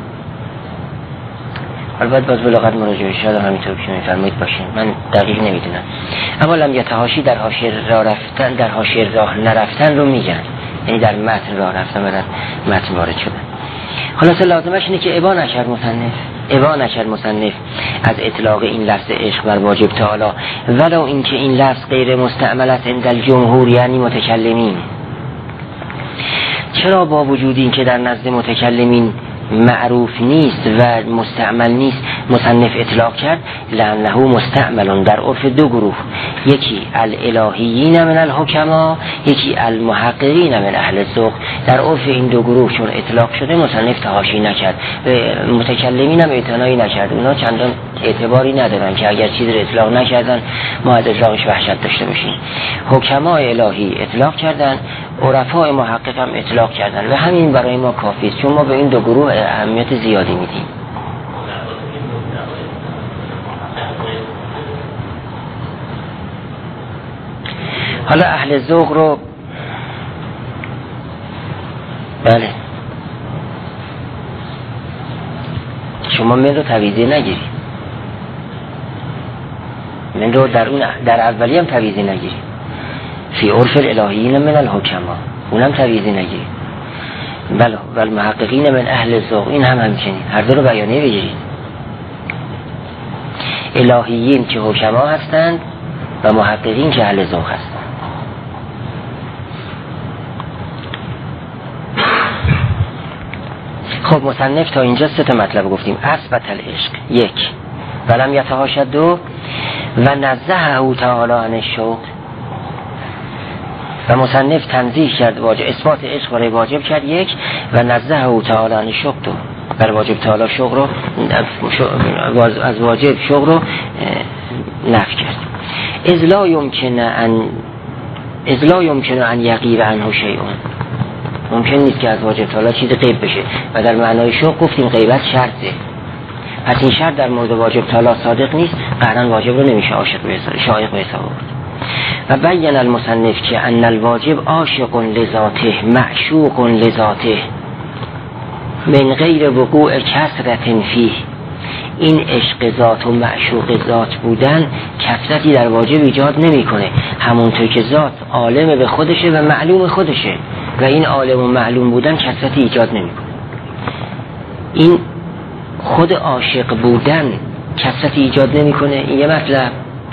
البته باز بلاغت مراجعه شاید همینطور که میفرمایید باشین، من دقیق نمیدونم. اما لم یتحاشی در حاشیه راه رفتن، در حاشیه راه نرفتن رو میگن، یعنی در متن راه رفتن و در متن وارد شدن. خلاصه لازمش اینه که ابا نکرد مصنف، ابا نکرد مصنف از اطلاق این لفظ عشق بر واجب تعالی، ولو اینکه این لفظ غیر مستعمل است عند الجمهور، یعنی متکلمین. چرا با وجود این که در نزد متکلمین معروف نیست و مستعمل نیست مصنف اطلاق کرد، لأنه مستعمل در عرف دو گروه، یکی الالهیین من الحکما، یکی المحققین من اهل الذوق. در عرف این دو گروه چون اطلاق شده مصنف تحاشی نکرد، متکلمین هم اعتنایی نکرد، اونا چندان اعتباری ندارن که اگر چیزی رو اطلاق نکردن ما از اطلاقش وحشت داشته باشیم. حکمای الهی اطلاق کردن، عرفای محقق هم اطلاق کردن و همین برای ما کافی است، چون ما به این دو گروه اهمیت زیادی میدیم. حالا اهل ذوق رو بله شما من رو تویزی نگیری، من رو در اون در اولی هم تویزی نگیری، فی عرف الالهیین من الحکما اونم تویزی نگیری، بله بل محققین من اهل ذوق این هم همچنین، هر دو رو بیانیه بگیرید. الهیین که حکما هستند و محققین که اهل ذوق هستند. خب مصنف تا اینجا سه تا مطلب گفتیم. اثبت العشق یک، ولم یتحاشد دو، و نزهه تعالی عن الشوق، و مصنف تنزیه کرد واجب اثبات عشق برای واجب کرد یک، و نزهه تعالی عن الشوق دو، برای واجب تعالی شوق رو از واجب شوق رو نفی کرد. اذ لا یمکن ان اذ لا یمکن ان یغیب عنه شیء، ممکن نیست که از واجب تعالی چیز غیب بشه و در معنای شوق گفتیم غیبت شرطه، پس این شرط در مورد واجب تعالی صادق نیست، قطعاً واجب رو نمیشه عاشق به حساب شایق به حساب آورد. و بیان المصنف که ان الواجب عاشق لذاته معشوق لذاته من غیر وقوع کثرت فیه، این عشق ذات و معشوق ذات بودن کثرتی در واجب ایجاد نمیکنه، همونطور که ذات عالم به خودشه و معلوم خودشه و این عالم و معلوم بودن کثرتی ایجاد نمیکنه. این خود عاشق بودن کثرتی ایجاد نمیکنه، این یه مطلب،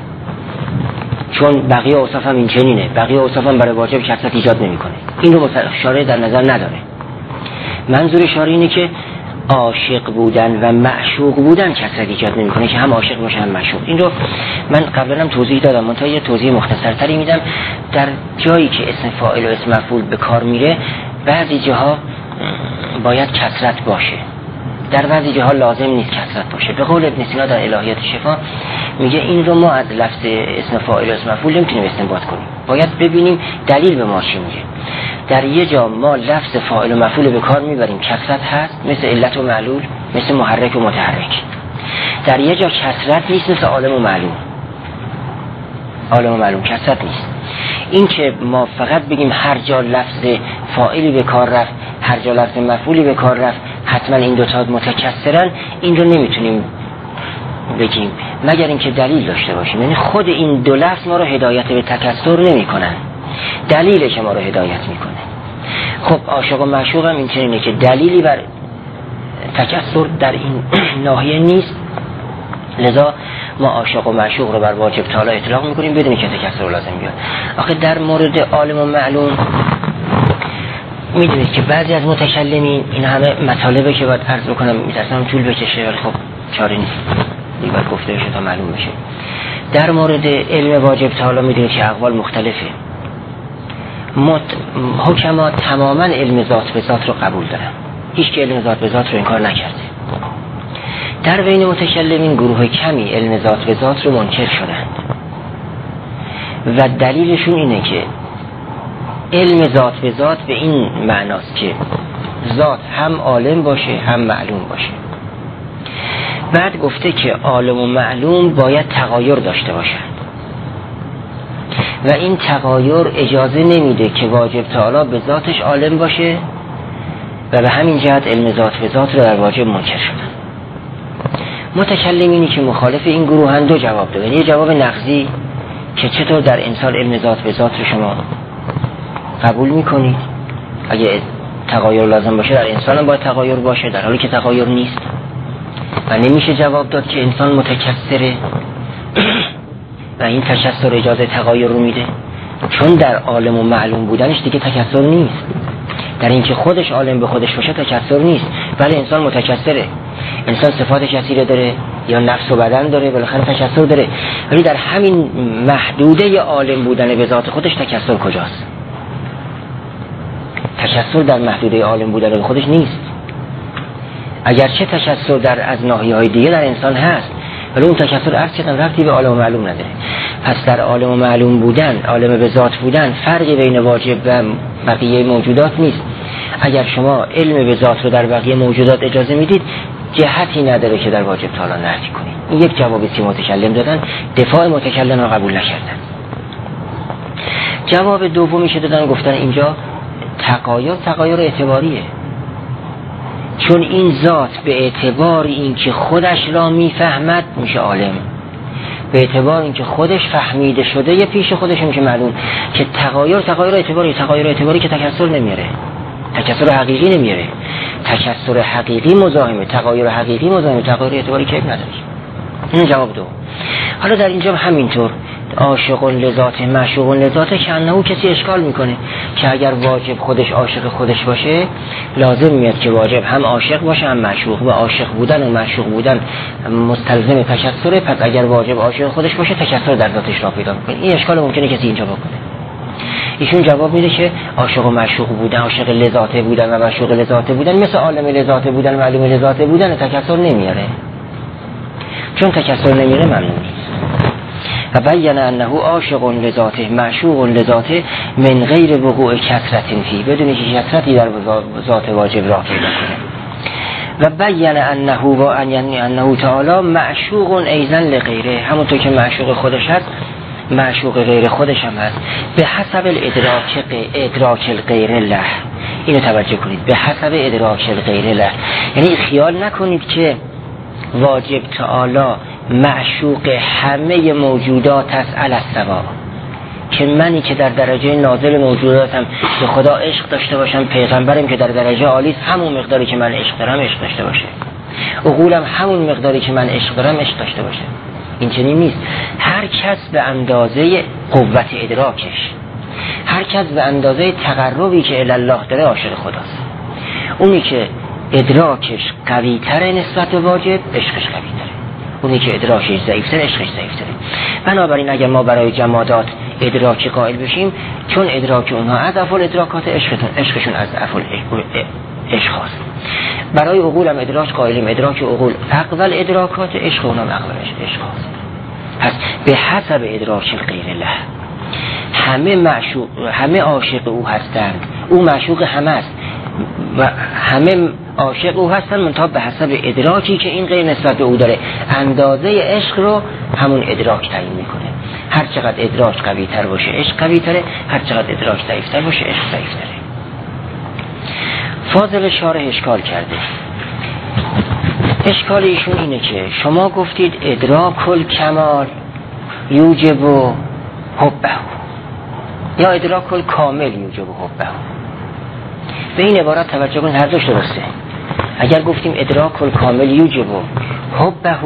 چون بقیه اوصاف هم این چنینه، بقیه اوصاف هم برای واجب کثرت ایجاد نمیکنه، این رو شارع در نظر نداره. منظور شارع اینه که عاشق بودن و معشوق بودن کثرت ایجاد نمیکنه که هم عاشق باشه هم معشوق. این رو من قبلا هم توضیح دادم، منتها یه توضیح مختصرتری میدم. در جایی که اسم فاعل و اسم مفعول به کار میره بعضی جاها باید کثرت باشه، در بعضی جاها لازم نیست کثرت باشه. به قول ابن سینا در الهیات شفا میگه این رو ما از لفظ اسم فاعل و اسم مفعول نمیتونیم استنباط کنیم، باید ببینیم دلیل به ما چی میگه. در یه جا ما لفظ فاعل و مفعول به کار میبریم کثرت هست، مثل علت و معلول، مثل محرک و متحرک. در یه جا کثرت نیست، مثل عالم و معلوم. عالم و معلوم کثرت نیست. این که ما فقط بگیم هر جا لفظ فاعلی به کار رفت، هر جا لفظ مفعولی به کار رفت حتما این دو تا متکثرن، این رو نمیتونیم بگیم مگر اینکه دلیل داشته باشیم. یعنی خود این دو لفظ ما رو هدایت به تکثر نمیکنن، دلیله که ما رو هدایت میکنه. خب عاشق و معشوق هم اینطوریه که دلیلی بر تکثر در این ناحیه نیست، لذا ما عاشق و معشوق رو بر واجب تعالی اطلاق میکنیم بدون که تکثر لازم بیاد. آخه در مورد عالم و معلوم میدونید که بعضی از متکلمین این همه مطالبه که باید عرض بکنم میترسم طول بکشه، ولی خب چاره نیست دیگه، باید گفته بشه تا معلوم بشه. در مورد علم واجب تعالی میدونید که اقوال مختلفه. مت... حکما تماما علم ذات به ذات رو قبول دارن، هیچ که علم ذات به ذات رو انکار نکرده. در بین متکلمین گروه کمی علم ذات به ذات رو منکر شدند و دلیلشون اینه که علم ذات به ذات به این معناست که ذات هم عالم باشه هم معلوم باشه. بعد گفته که عالم و معلوم باید تغایر داشته باشند و این تغایر اجازه نمیده که واجب تعالی به ذاتش عالم باشه و به همین جهت علم ذات به ذات رو در واجب منکر شدن. متکلمینی که مخالف این گروه هم دو جواب دادن. یه جواب نقضی که چطور در انسان علم ذات به ذات رو شما قبول میکنید، اگه تغایر لازم باشه در انسان هم باید تغایر باشه، در حالی که تغایر نیست و نمیشه جواب داد که انسان متکثره و این تکثر اجازه تغایر رو میده، چون در عالم و معلوم بودنش دیگه تکثر نیست. در اینکه خودش عالم به خودش باشه تکثر نیست، بله انسان متکثره، انسان صفات کثیره داره یا نفس و بدن داره، بالاخره تکثر داره، ولی در همین محدوده عالم بودن به ذات خودش تکثر کجاست؟ تکثر در محدوده عالم بودن به خودش نیست. اگرچه تکثر در از ناحیه‌های دیگه در انسان هست، ولی اون تکثر عکس کردن ربطی به عالم و معلوم نداره. پس در عالم و معلوم بودن، عالم به ذات بودن، فرقی بین واجب و بقیه موجودات نیست. اگر شما علم به ذات رو در بقیه موجودات اجازه میدید، جهتی نداره که در واجب تعالی نفی کنید. این یک جوابی که متکلم دادن، دفاع متکلم رو قبول نکردن. جواب دومی که دادن گفتن اینجا تغایر تغایر اعتباریه، چون این ذات به اعتبار اینکه خودش را میفهمد میشه عالم، به اعتبار اینکه خودش فهمیده شده یه پیش خودش میشه معلوم. که تغایر تغایر اعتباری، تغایر اعتباری که تکثر نمیاره، تکثر حقیقی نمیاره. تکثر حقیقی مزاحمه، تغایر حقیقی مزاحمه، تغایر اعتباری که نداره. این جواب دو. حالا در اینجا همینطور عاشق لذات معشوق لذات که انه کسی اشکال میکنه که اگر واجب خودش عاشق خودش باشه، لازم میاد که واجب هم عاشق باشه هم معشوق، و عاشق بودن و معشوق بودن مستلزم تکثره. پس اگر واجب عاشق خودش باشه، تکثر در ذاتش را پیدا میکنه. این اشکال ممکنه کسی اینجا بکنه. ایشون جواب میده که عاشق و معشوق بودن، عاشق لذات بودن و معشوق لذات بودن مثل عالم لذات بودن، معلوم لذات بودن، تکثر نمیاره. چون تکثر نمیاره ممنوع نیست. و بیان انه عاشق لذاته معشوق لذاته من غیر وقوع کثرت فی، بدون که کثرتی در ذات واجب را پیدا کنه. و بیان انه و ان انه تعالی معشوق ایضا لغیره، همونطور که معشوق خودش هست معشوق غیر خودش هم هست. به حسب الادراک ادراک الغیر له، اینو توجه کنید، به حسب ادراک الغیر له، یعنی خیال نکنید که واجب تعالی معشوق همه موجودات است علی السوا، که منی که در درجه نازل موجوداتم به خدا عشق داشته باشم، پیغمبرم که در درجه عالی است همون مقداری که من عشق دارم عشق داشته باشه، عقولم همون مقداری که من عشق دارم عشق داشته باشه. این چنین نیست. هر کس به اندازه قوت ادراکش، هر کس به اندازه تقربی که الی الله داره عاشق خداست. اونی که ادراکش قوی تره نسبت به واجب، عشقش قوی تره. اونی که ادراکش ضعیف تره، عشقش ضعیف تره. بنابراین اگر ما برای جمادات ادراک قائل بشیم، چون ادراک اونها از افعال ادراکات عشقتون، عشقشون از افعال عشق هاست. برای عقول هم ادراک قائلیم، ادراک عقول اقوال ادراکات، عشق اونها اقوال عشق هاست. پس به حسب ادراک غیر له، همه معشوق، همه عاشق او هستند، او معشوق همه است و همه عاشق او هستند، منتها به حسب ادراکی که این غیر نسبت به او داره. اندازه عشق رو همون ادراک تعیین میکنه. هر چقدر ادراک قوی تر باشه عشق قوی تره، هر چقدر ادراک ضعیف تر باشه عشق ضعیف تره. فاضل شارح اشکال کرده. اشکال ایشون اینه که شما گفتید ادراک الکمال یوجب حبه، یا ادراک الکامل یوجب حبه. به این عبارت توجه کنید، هر دوش درسته. اگر گفتیم ادراک الکامل یوجب حبه،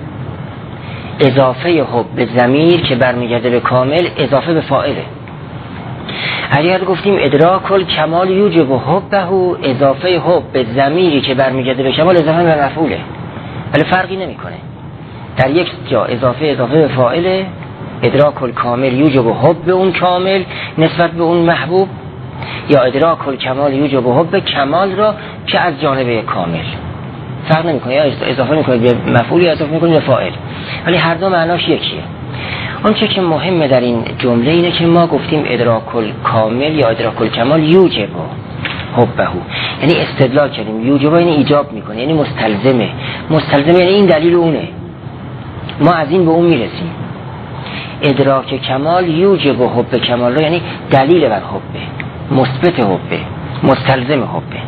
اضافه حب به ضمیر که برمیگرده به کامل اضافه به فاعله. اگر گفتیم ادراک الکمال یوجب حبه، اضافه حب به ضمیری که برمیگرده به کمال اضافه به مفعوله، ولی فرقی نمیکنه. در یک جا اضافه اضافه به فاعله، ادراک الکامل یوجب حب به اون کامل نسبت به اون محبوب، یا ادراک الکمال یوجب حب کمال را که از جانب کامل. فرق نمیکنه، یا اضافه میکنه به مفعول یا اضافه میکنه به فاعل، ولی هر دو معناش یکیه. آنچه که مهمه در این جمله اینه که ما گفتیم ادراک الکامل یا ادراک الکمال یوجب حبه، یعنی استدلال کردیم. یوجب یعنی ایجاب میکنه، یعنی مستلزمه. مستلزمه یعنی این دلیل اونه، ما از این به اون میرسیم. ادراک کمال یوجب حب کمال رو یعنی دلیل بر حبه، مثبت حبه، مستلزم حبه.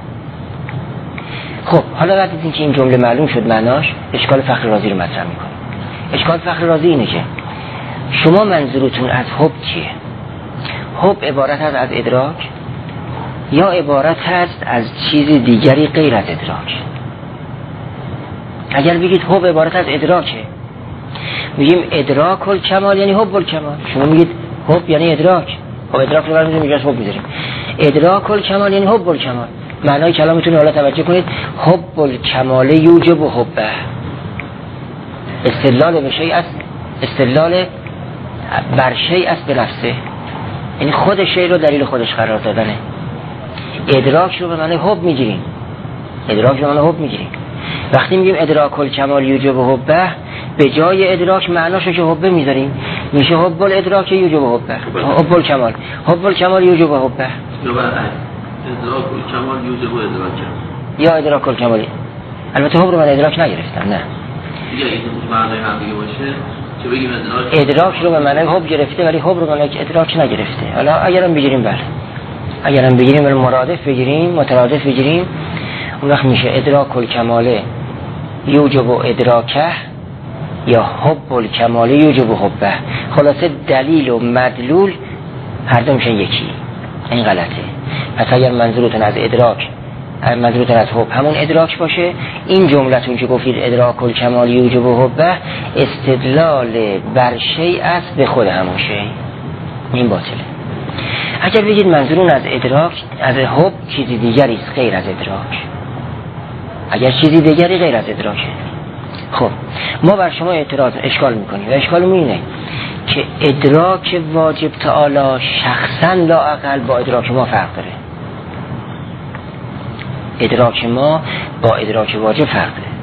خب حالا بعد از اینکه این جمله معلوم شد معناش، اشکال فخر رازی رو مطرح میکنه. اشکال فخر رازی اینه که شما منظورتون از حب چیه؟ حب عبارت هست از ادراک یا عبارت هست از چیز دیگری غیر از ادراک؟ اگر بگید حب عبارت از ادراکه، میگیم ادراک الکمال یعنی حب الکمال. شما میگید حب یعنی ادراک، خب ادراک رو برمی‌داریم میگیم حب می‌ذاریم. ادراک الکمال یعنی حب الکمال. معنای کلامتون حالا توجه کنید. حب الکمال یوجب حبه، استدلال به شیء است، استدلال بر شیء است به نفسه، یعنی خود شیء رو دلیل خودش قرار دادنه. ادراک رو به معنی حب میگیریم، ادراک رو به معنی حب میگیریم. وقتی میگیم ادراک الکمال یوجب حبه، به جای ادراک معناشو که حبه میذاریم، میشه حب الادراک یوجب حبه، حب الکمال، حب الکمال یوجب حبه، ادراک الکمال یوجب ادراک، یا ادراک الکمالی. البته حب رو من ادراک نگرفتم، نه دیگه این معنای هم دیگه باشه که بگیم ادراک، ادراک رو به معنی حب گرفته ولی حب رو به معنی ادراک نگرفته. حالا اگرم بگیریم بله، اگرم بگیریم ولی مرادف بگیریم، مترادف بگیریم، اون وقت میشه ادراک الکمال یوجب ادراکه یا حب الکمال یوجب حبه. خلاصه دلیل و مدلول هر دو میشن یکی، این غلطه. پس اگر منظورتون از ادراک، منظورتون از حب همون ادراک باشه، این جملتون که گفتید ادراک الکمال یوجب حبه استدلال بر شیء است به خود همون شیء، این باطله. اگر بگید منظورون از ادراک، از حب چیزی دیگری است غیر از ادراک، اگر چیزی دیگری غیر از ادراکه، خب ما بر شما اعتراض اشکال میکنیم و اشکال اینه که ادراک واجب تعالی شخصا لااقل با ادراک ما فرق داره. ادراک ما با ادراک واجب فرق داره.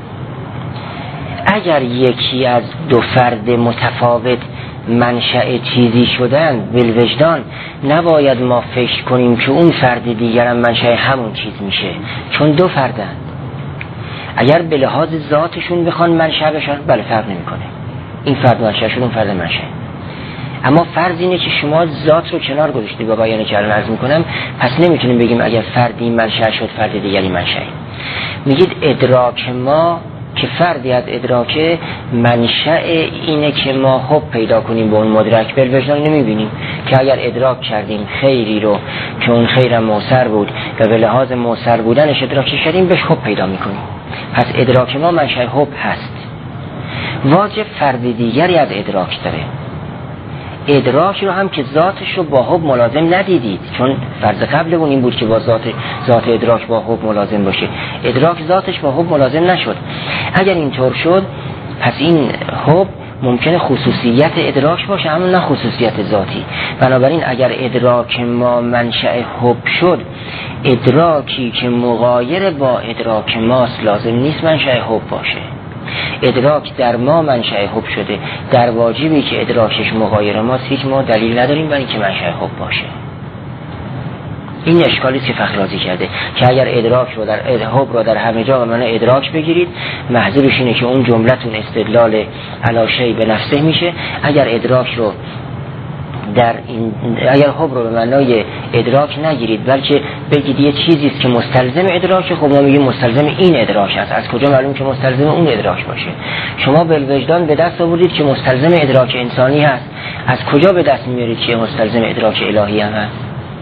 اگر یکی از دو فرد متفاوت منشأ چیزی شدن بالوجدان، نباید ما فکر کنیم که اون فرد دیگر هم منشأ همون چیز میشه، چون دو فردن. اگر به لحاظ ذاتشون بخوان منشأ بشن بله فرق نمیکنه، این فرد منشأ شد اون فرد منشأ. اما فرض اینه که شما ذات رو کنار گذاشتید با بیان که الان عرض میکنم، پس نمیتونیم بگیم اگر فردی منشأ شد فرد دیگری منشأ. میگید ادراک ما که فردی از ادراک منشأ اینه که ما حب پیدا کنیم به اون مدرک، بالوجدان نمیبینیم که اگر ادراک کردیم خیری رو که اون خیر موثر بود و به لحاظ موثر بودنش ادراک کردیم بهش حب پیدا میکنیم. پس ادراک ما منشأ حب هست. واجب فرد دیگری از ادراک داره، ادراک رو هم که ذاتش رو با حب ملازم ندیدید، چون فرض قبل اون این بود که با ذات ذات ادراک با حب ملازم باشه، ادراک ذاتش با حب ملازم نشد. اگر اینطور شد پس این حب ممکنه خصوصیت ادراک باشه اما نه خصوصیت ذاتی. بنابراین اگر ادراک ما منشأ حب شد، ادراکی که مغایر با ادراک ماست لازم نیست منشأ حب باشه. ادراک در ما منشأ حب شده، در واجبی که ادراکش مغایر ماست هیچ ما دلیل نداریم برای اینکه منشأ حب باشه. این اشکالی است که فخرازی کرده که اگر ادراک رو در حب رو در همه جا من ادراک بگیرید، محضورش اینه که اون جملتون استدلال علی شیء به نفسه میشه. اگر ادراک رو در این، اگر حب رو به معنای ادراک نگیرید بلکه بگید یه چیزی است که مستلزم ادراک، خب ما میگیم مستلزم این ادراک است. از کجا معلوم که مستلزم اون ادراک باشه؟ شما بالوجدان به دست آوردید که مستلزم ادراک انسانی هست، از کجا به دست میارید که مستلزم ادراک الهی هم هست؟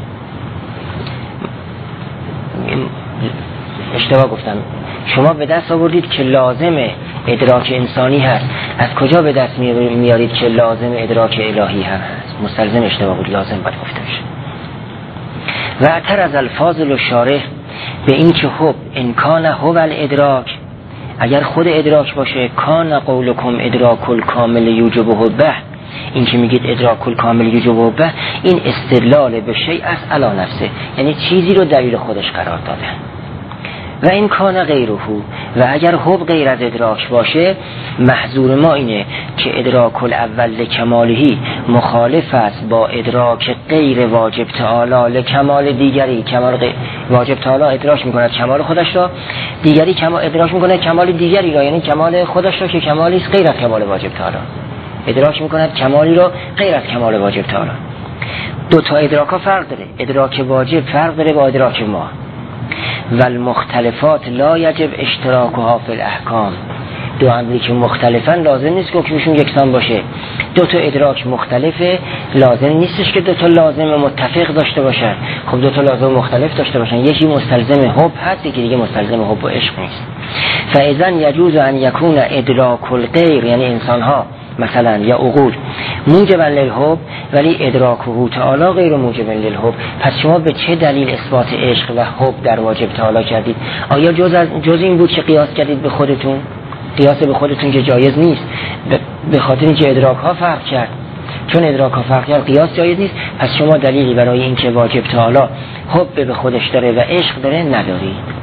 اشتباه گفتم، شما به دست آوردید که لازم ادراک انسانی هست، از کجا به دست میارید که لازم ادراک الهی هم هست؟ مستلزم اشتباه بود، لازم باید گفته بشه. و اعتر از الفاظل و شارح به این که حب انکان هو الادراک، اگر خود ادراک باشه، کان قولکم ادراک الکامل یوجب حبه، این که میگید ادراک الکامل یوجب حبه، این استدلال به شیء است علی نفسه، یعنی چیزی رو دلیل خودش قرار داده. و این کان غیره، و اگر حب غیر از ادراک باشه، محظور ما اینه که ادراک الاول لکمالهی مخالف است با ادراک غیر واجب تعالی لکمال دیگری. کمال غیر واجب تعالی ادراک میکنه کمال خودش را، دیگری کمال ادراک میکنه کمال دیگری را، یعنی کمال خودش را که کمالی است غیر از کمال واجب تعالی، ادراک میکنه کمالی را غیر از کمال واجب تعالی. دو تا ادراک ها فرق داره، ادراک واجب فرق داره با ادراک ما. و المختلفات لا یجب اشتراکها فی الاحکام، دو امری که مختلفن لازم نیست که حکمشون یکسان باشه. دو تا ادراک مختلفه، لازم نیستش که دو تا لازم متفق داشته باشن. خب دو تا لازم مختلف داشته باشن، یکی مستلزم حب هست یکی دیگه مستلزم حب و عشق نیست. فاذا یجوز ان یکون ادراک الغیر، یعنی انسان ها مثلا یا عقول موجبا للحب ولی ادراکه تعالی غیر موجب للحب، پس شما به چه دلیل اثبات عشق و حب در واجب تعالی کردید؟ آیا جز از جز این بود که قیاس کردید به خودتون؟ قیاس به خودتون که جایز نیست، به خاطر اینکه ادراک ها فرق کرد، چون ادراک ها فرق کرد قیاس جایز نیست، پس شما دلیلی برای اینکه واجب تعالی حب به خودش داره و عشق داره ندارید.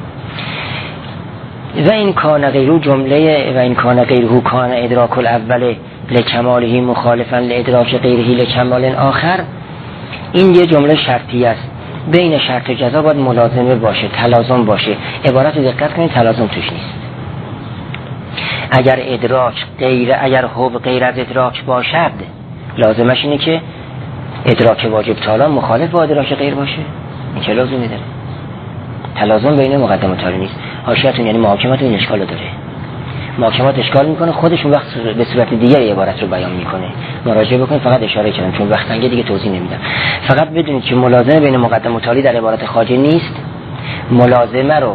و این کان غیرو جمله و این کان غیرو کان ادراک الاول لکماله مخالفا لادراک غیره لکمال آخر، این یه جمله شرطی است، بین شرط و جزا باید ملازمه باشه، تلازم باشه. عبارت رو دقت کنید، تلازم توش نیست. اگر ادراک غیر اگر حب غیر از ادراک باشد، لازمش اینه که ادراک واجب تعالی مخالف با ادراک غیر باشه. این چه لازمی داره؟ تلازم بین مقدم و تالی نیست. حاشیه‌تون یعنی محاکماتون این اشکال داره. محاکمات اشکال میکنه، خودشون وقت به صورت دیگر عبارت رو بیان میکنه. مراجعه بکنید، فقط اشاره کردم چون وقت تنگه دیگه توضیح نمیدم. فقط بدونید که ملازمه بین مقدم و تالی در عبارت خواجه نیست. ملازمه رو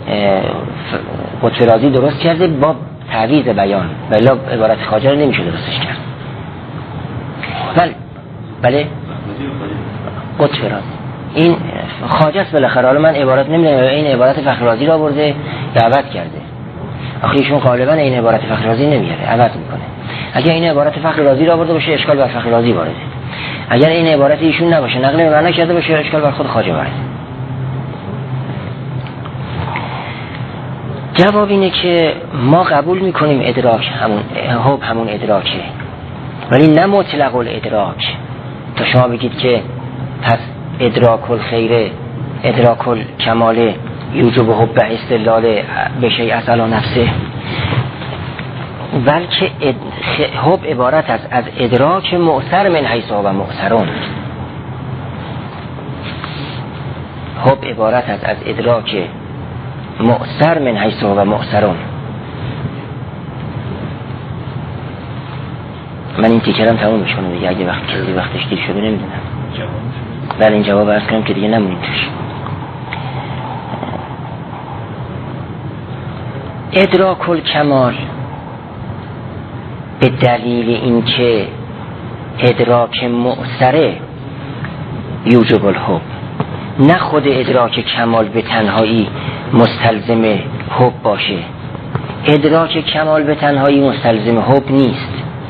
قطب رازی درست کرده با تعویض بیان، ولی عبارت خواجه رو نمیشه درستش کرد. بله بله قطب رازی این خواجه است بالاخره. حالا من عبارت نمیدونم این عبارت فخررازی رو آورده یا عوض کرده. آخه ایشون غالبا این عبارت فخررازی نمیاره، عوض میکنه. اگر این عبارت فخررازی رو آورده باشه اشکال بر فخررازی وارده. اگر این عبارت ایشون نباشه نقل معنا کرده باشه اشکال بر خود خواجه وارده. جواب اینه که ما قبول میکنیم ادراک همون حب همون ادراکه، ولی نه مطلق الادراک. تا شما بگید که پس ادراک الخیره ادراک الکماله یوجب حب استدلال به شیء اصلا نفسه، بلکه حب عبارت است از ادراک مؤثر من حیث و مؤثرون. حب عبارت است از ادراک مؤثر من حیث و مؤثرون. من این تیکرم تموم میشونم دیگه، اگه وقت کسی وقتش دیر شده نمیدونم. بله این جواب عرض کنم که دیگه نمونیم توش. ادراک الکمال به دلیل اینکه ادراک مؤثره یوجب الحب، نه خود ادراک کمال به تنهایی مستلزم حب باشه. ادراک کمال به تنهایی مستلزم حب نیست.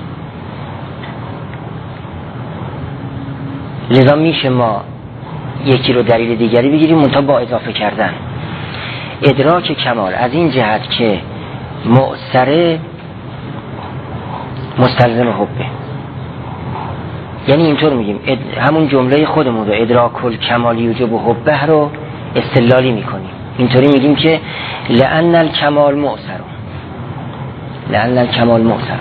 لذا میشه ما یکی رو دلیل دیگری بگیریم منتها با اضافه کردن. ادراک کمال از این جهت که مؤثر مستلزم حبه، یعنی اینطور میگیم اد... همون جمله خودمون رو ادراک الکمال یوجب حبه رو استدلالی میکنیم. اینطوری میگیم که لأن الکمال مؤثر لأن الکمال مؤثر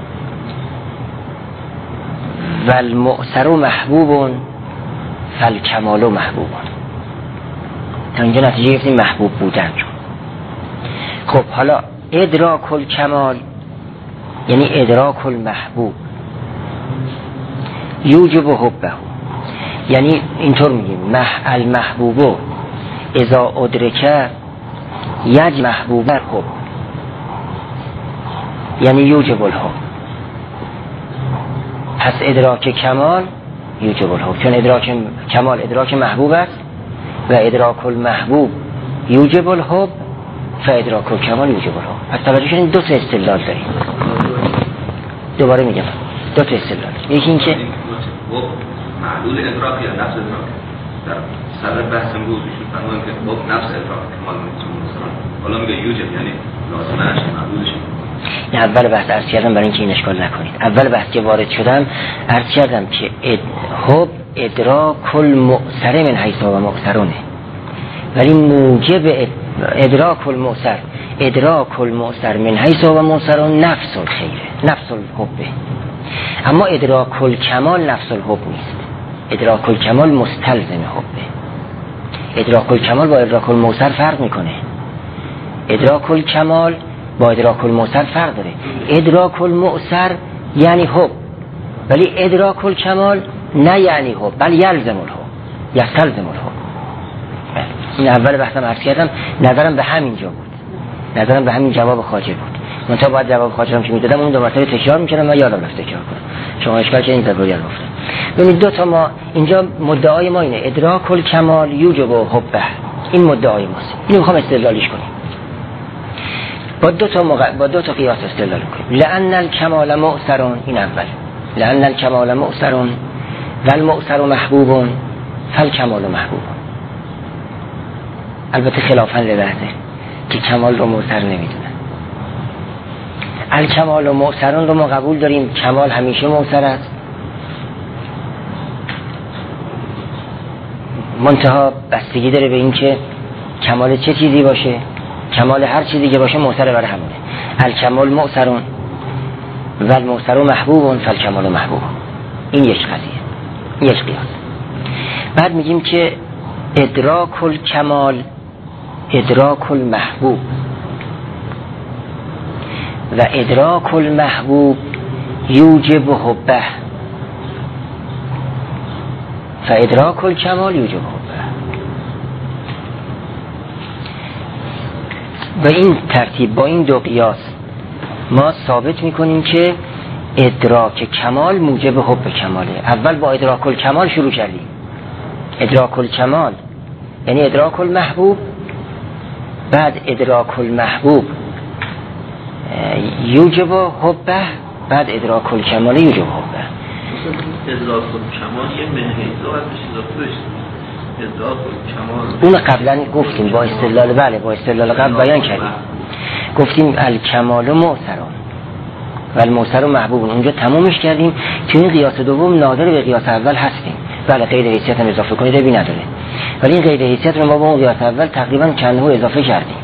والمؤثر محبوب فالکمال محبوب. تا اینجا نتیجه گرفتیم محبوب بودن. خب حالا ادراک الکمال یعنی ادراک المحبوب یوجب حبه، یعنی اینطور میگیم مح المحبوب اذا ادرک یج محبوب حب، یعنی یوجب الحب. پس ادراک کمال یوجب الحب، چون ادراک کمال ادراک محبوب است و ادراک المحبوب یوجب الحب فادراک الکمال یوجب الحب. پس توجه کنید دو تا استدلال داریم. دوباره میگم دو تا استدلال. یکی این که معلول ادراک یا نفس ادراک در سر بحث امروز میشون فرمودن که خب نفس ادراک کمال میتونه مثلا حالا میگه یوجب یعنی لازمش معلولش. نه اول بحث عرض کردم برای اینکه این اشکال نکنید. اول بحث که وارد شدم عرض کردم که اد... حب ادراک المؤثر من حیث و مؤثرونه، ولی موجب اد... ادراک المؤثر ادراک المؤثر من حیث و مؤثرون نفس الخیره نفس الحبه. اما ادراک الکمال نفس الحب نیست. ادراک الکمال مستلزم حبه. ادراک الکمال با ادراک المؤثر فرق میکنه. ادراک الکمال با ادراک المؤثر فرق داره. ادراک المؤثر یعنی حب، ولی ادراک الکمال نه یعنی حب بل یلزم الحب یستلزم الحب. این اول بحثم عرض کردم، نظرم به همین جا بود، نظرم به همین جواب خواجه بود. من تا باید جواب خاطرم که میدادم اون دو مرتبه تکرار میکردم و یادم رفت تکرار کنم. شما اشکال که این ضروری گفتم. ببینید دو تا ما اینجا مدعای ما اینه ادراک الکمال یوجب حبه. این مدعای ماست. اینو میخوام استدلالش کنیم. با دو تا مق... با دو تا قیاس استدلال کنیم. لأن الکمال مؤثرون، این اول. لأن الکمال مؤثرون والمؤثر محبوب فالکمال محبوب. البته خلافاً لبعضه که کمال رو مؤثر نمیدونه. الکمال و مؤثرون رو ما قبول داریم، کمال همیشه مؤثر است. منتها بستگی داره به این که کمال چه چیزی باشه. کمال هر چیزی که باشه مؤثر برای همونه. الکمال مؤثرون و المؤثر محبوب فالکمال محبوب. این یک قضیه، این یک قیاس. بعد میگیم که ادراک الکمال ادراک المحبوب و ادراک المحبوب یوجب حبه فادراک الکمال یوجب حبه. با این ترتیب، با این دو قیاس ما ثابت میکنیم که ادراک کمال موجب حب کماله. اول با ادراک الکمال شروع کردیم. ادراک الکمال یعنی ادراک المحبوب، بعد ادراک المحبوب یوجب حبه، بعد ادراک الکمال یوجب حبه. ادراک الکمال یه منحیثه باید بشه اضافه بشه. ادراک الکمال اون قبلا گفتیم با استدلال، بله با استدلال قبل بیان کردیم. گفتیم الکمال مؤثرون و المؤثر محبوبون، اونجا تمومش کردیم. تو این قیاس دوم ناظر به قیاس اول هستیم. بله غیر حیثیت هم اضافه کنید بی نداره، ولی این غیر حیثیت رو ما با اون قیاس اول تقریبا چند رو اضافه کردیم.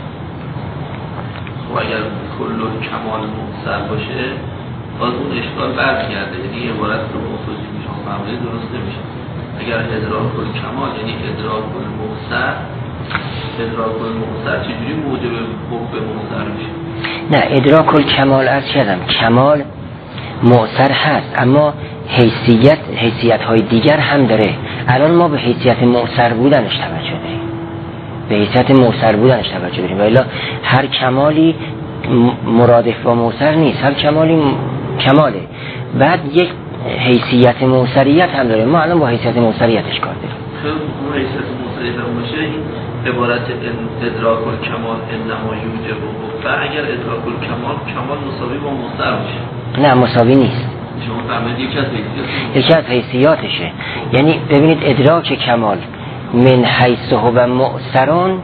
و اگر کل کمال مؤثر باشه باز اون اشکال برمیگرده، یعنی عبارت رو مفوضی میشه معمولی درست نمیشه. اگر ادراک الکمال یعنی ادراک المؤثر، ادراک المؤثر چجوری موجب حب مؤثر میشه؟ نه ادراک الکمال عرض کردم کمال مؤثر هست، اما حیثیت حیثیت های دیگر هم داره. الان ما به حیثیت مؤثر بودنش توجه داریم، به حیثیت مؤثر بودنش توجه داریم، ولی هر کمالی مرادف با مؤثر نیست. هر کمالی م... کماله، بعد یک حیثیت مؤثریت هم داره. ما الان با حیثیت مؤثریتش کار داریم. خیلی اون حیثیت مؤثریت هم باشه، این عبارت ادراک الکمال انما یوجب حبه، اگر ادراک الکمال کمال مساوی با مؤثر باشه. نه مساوی نیست. شما فهمید یکی از حیثیات یکی از حیثیاتشه. یعنی ببینید ادراک کمال من حیث هو مؤثرون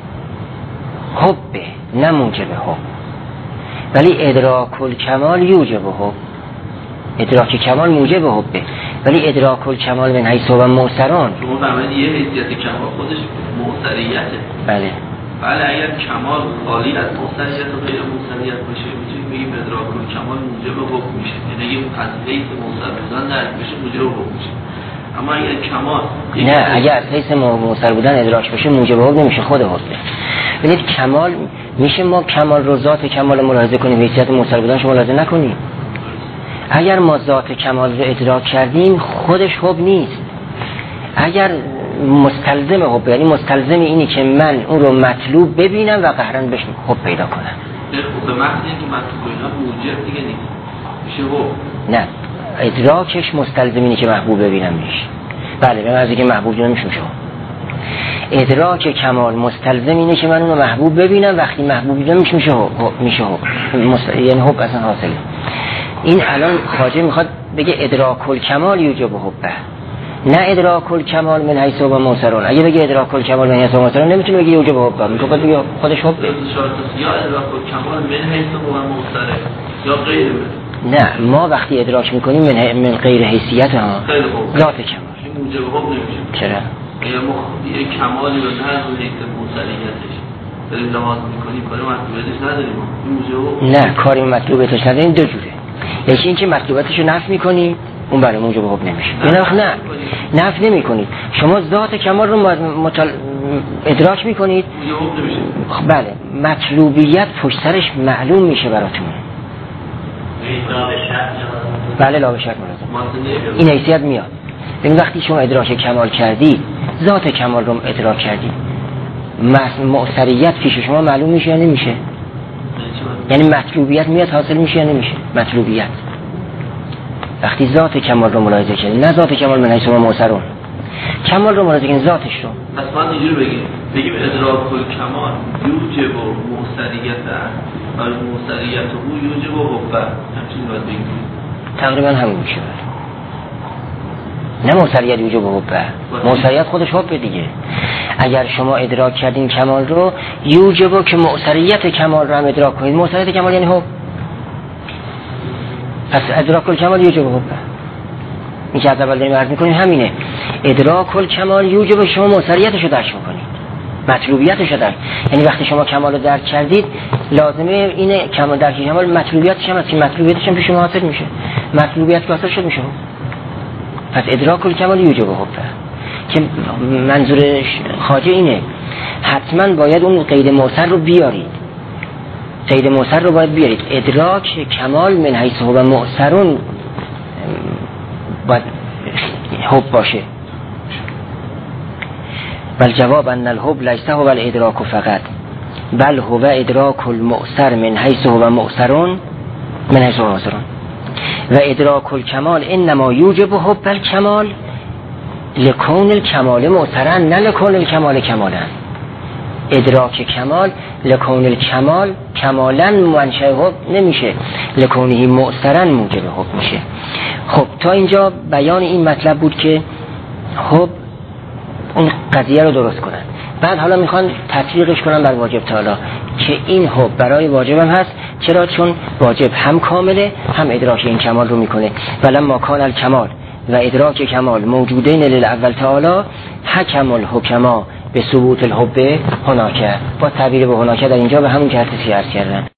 حبه، نه موجب حب، ولی ادراک الکمال یوجب حب. ادراک کمال موجب حبه، ولی ادراک الکمال من حیث هو مؤثرون. شما فهمید یه حیثیت کمال خودش مؤثریته. بله بله اگر کمال خالی از مؤثریت و غیر مؤثریت باشه میتونیم بگیم ادراک الکمال موجب حب میشه، یعنی یه از حیث مؤثر بودن درک بشه موجب حب میشه. اما اگر کمال نه، اگر از حیث مؤثر بودن ادراک بشه موجب حب نمیشه، خود حبه. ببینید کمال میشه ما کمال رو ذات کمال ملاحظه کنیم، حیثیت مؤثر بودن شما ملاحظه نکنیم. اگر ما ذات کمال رو ادراک کردیم خودش حب نیست. اگر مستلزم حب، یعنی مستلزم اینی که من اون رو مطلوب ببینم و قهرن بهش حب پیدا کنم. به محض اینکه مطلوب اینا موجب دیگه نیست، میشه حب. نه ادراکش مستلزم اینی که محبوب ببینم میشه. بله به محض اینکه محبوب ببینم میشه. ادراک کمال مستلزم اینه که من اون رو محبوب ببینم، وقتی محبوب ببینم میشه میشه حب، میشه حب. مست... یعنی حب اصلا حاصله. این الان خواجه میخواد بگه ادراک الکمال یوجب حبه، نه ادراک الکمال من حیث هو مؤثرون. اگه بگه ادراک الکمال من حیث هو مؤثرون نمیتونه بگه یوجب حبه، میگه بگه خودش حب. یا ادراک الکمال من حیث هو مؤثر یا غیر. نه ما وقتی ادراک میکنیم من من غیر حیثیت ها ذات کمال این موجب حب نمیشه. چرا؟ اگر ما یه کمالی رو نه از حیث مؤثریتش داریم لحاظ میکنیم، کاری مطلوبیتش نداریم، این موجب حب. نه کاری مطلوبیتش نداریم. دو جوره، یکی این که مطلوبیتش رو نفی میکنیم اون برای موجب حب نمیشه. این وقت نه نفی نمیکنید، شما ذات کمال رو مطل... ادراک میکنید، بله مطلوبیت پشت سرش معلوم میشه براتون. بله لا به شک این حیثیت میاد. این وقتی شما ادراک کمال کردی، ذات کمال رو ادراک کردی، مؤثریت پیش شما معلوم میشه یا نمیشه؟ یعنی مطلوبیت میاد حاصل میشه یا نمیشه؟ مطلوبیت وقتی ذات کمال رو ملاحظه کنید، نه ذات کمال من حیث هو موثرون، کمال رو ملاحظه کنید، ذاتش رو. پس من اینجوری بگیم بگیم ادراک الکمال یوجب موثریت و موثریت او یوجب حب، همچین باید بگیم تقریبا همون میشه. نه موثریت یوجب حب، موثریت خودش حب دیگه. اگر شما ادراک کردین کمال رو یوجب که موثریت کمال رو هم ادراک کنید، موثریت کمال یعنی حب. پس ادراک الکمال یوجب حب، این که از اول داریم عرض میکنیم همینه. ادراک الکمال یوجب شما موثریتش رو درک میکنید، مطلوبیتش رو درک، یعنی وقتی شما کمال رو درک کردید لازمه اینه کمال درک کمال مطلوبیتش هم هست که مطلوبیتش هم پیش شما حاصل میشه، مطلوبیت که حاصل شد میشه. پس ادراک الکمال یوجب حب که منظور خواجه اینه حتما باید اون قید موثر رو بیارید، قید موثر رو باید بیارید. ادراک کمال من حیث هو موثرون باید حب باشه. بل جواب ان الحب لیس هو الادراک فقط بل هو ادراک المؤثر من حیث هو موثرون من حیث هو موثرون و ادراک الکمال انما یوجب حب الکمال لکون الکمال موثرا نه لکون الکمال کمالا. ادراک کمال لکون الکمال کمالا منشأ حب نمیشه، لکونه موثرا موجب حب میشه. خب تا اینجا بیان این مطلب بود که حب اون قضیه رو درست کنن. بعد حالا میخوان تطبیقش کنن بر واجب تعالی که این حب برای واجب هم هست. چرا؟ چون واجب هم کامله هم ادراک این کمال رو میکنه. ولما کان الکمال و ادراک کمال موجودین للاول تعالی حکم الحکما به ثبوت الحب هناکه. با تعبیر به هناکه در اینجا به همون که هستی عرض کردن.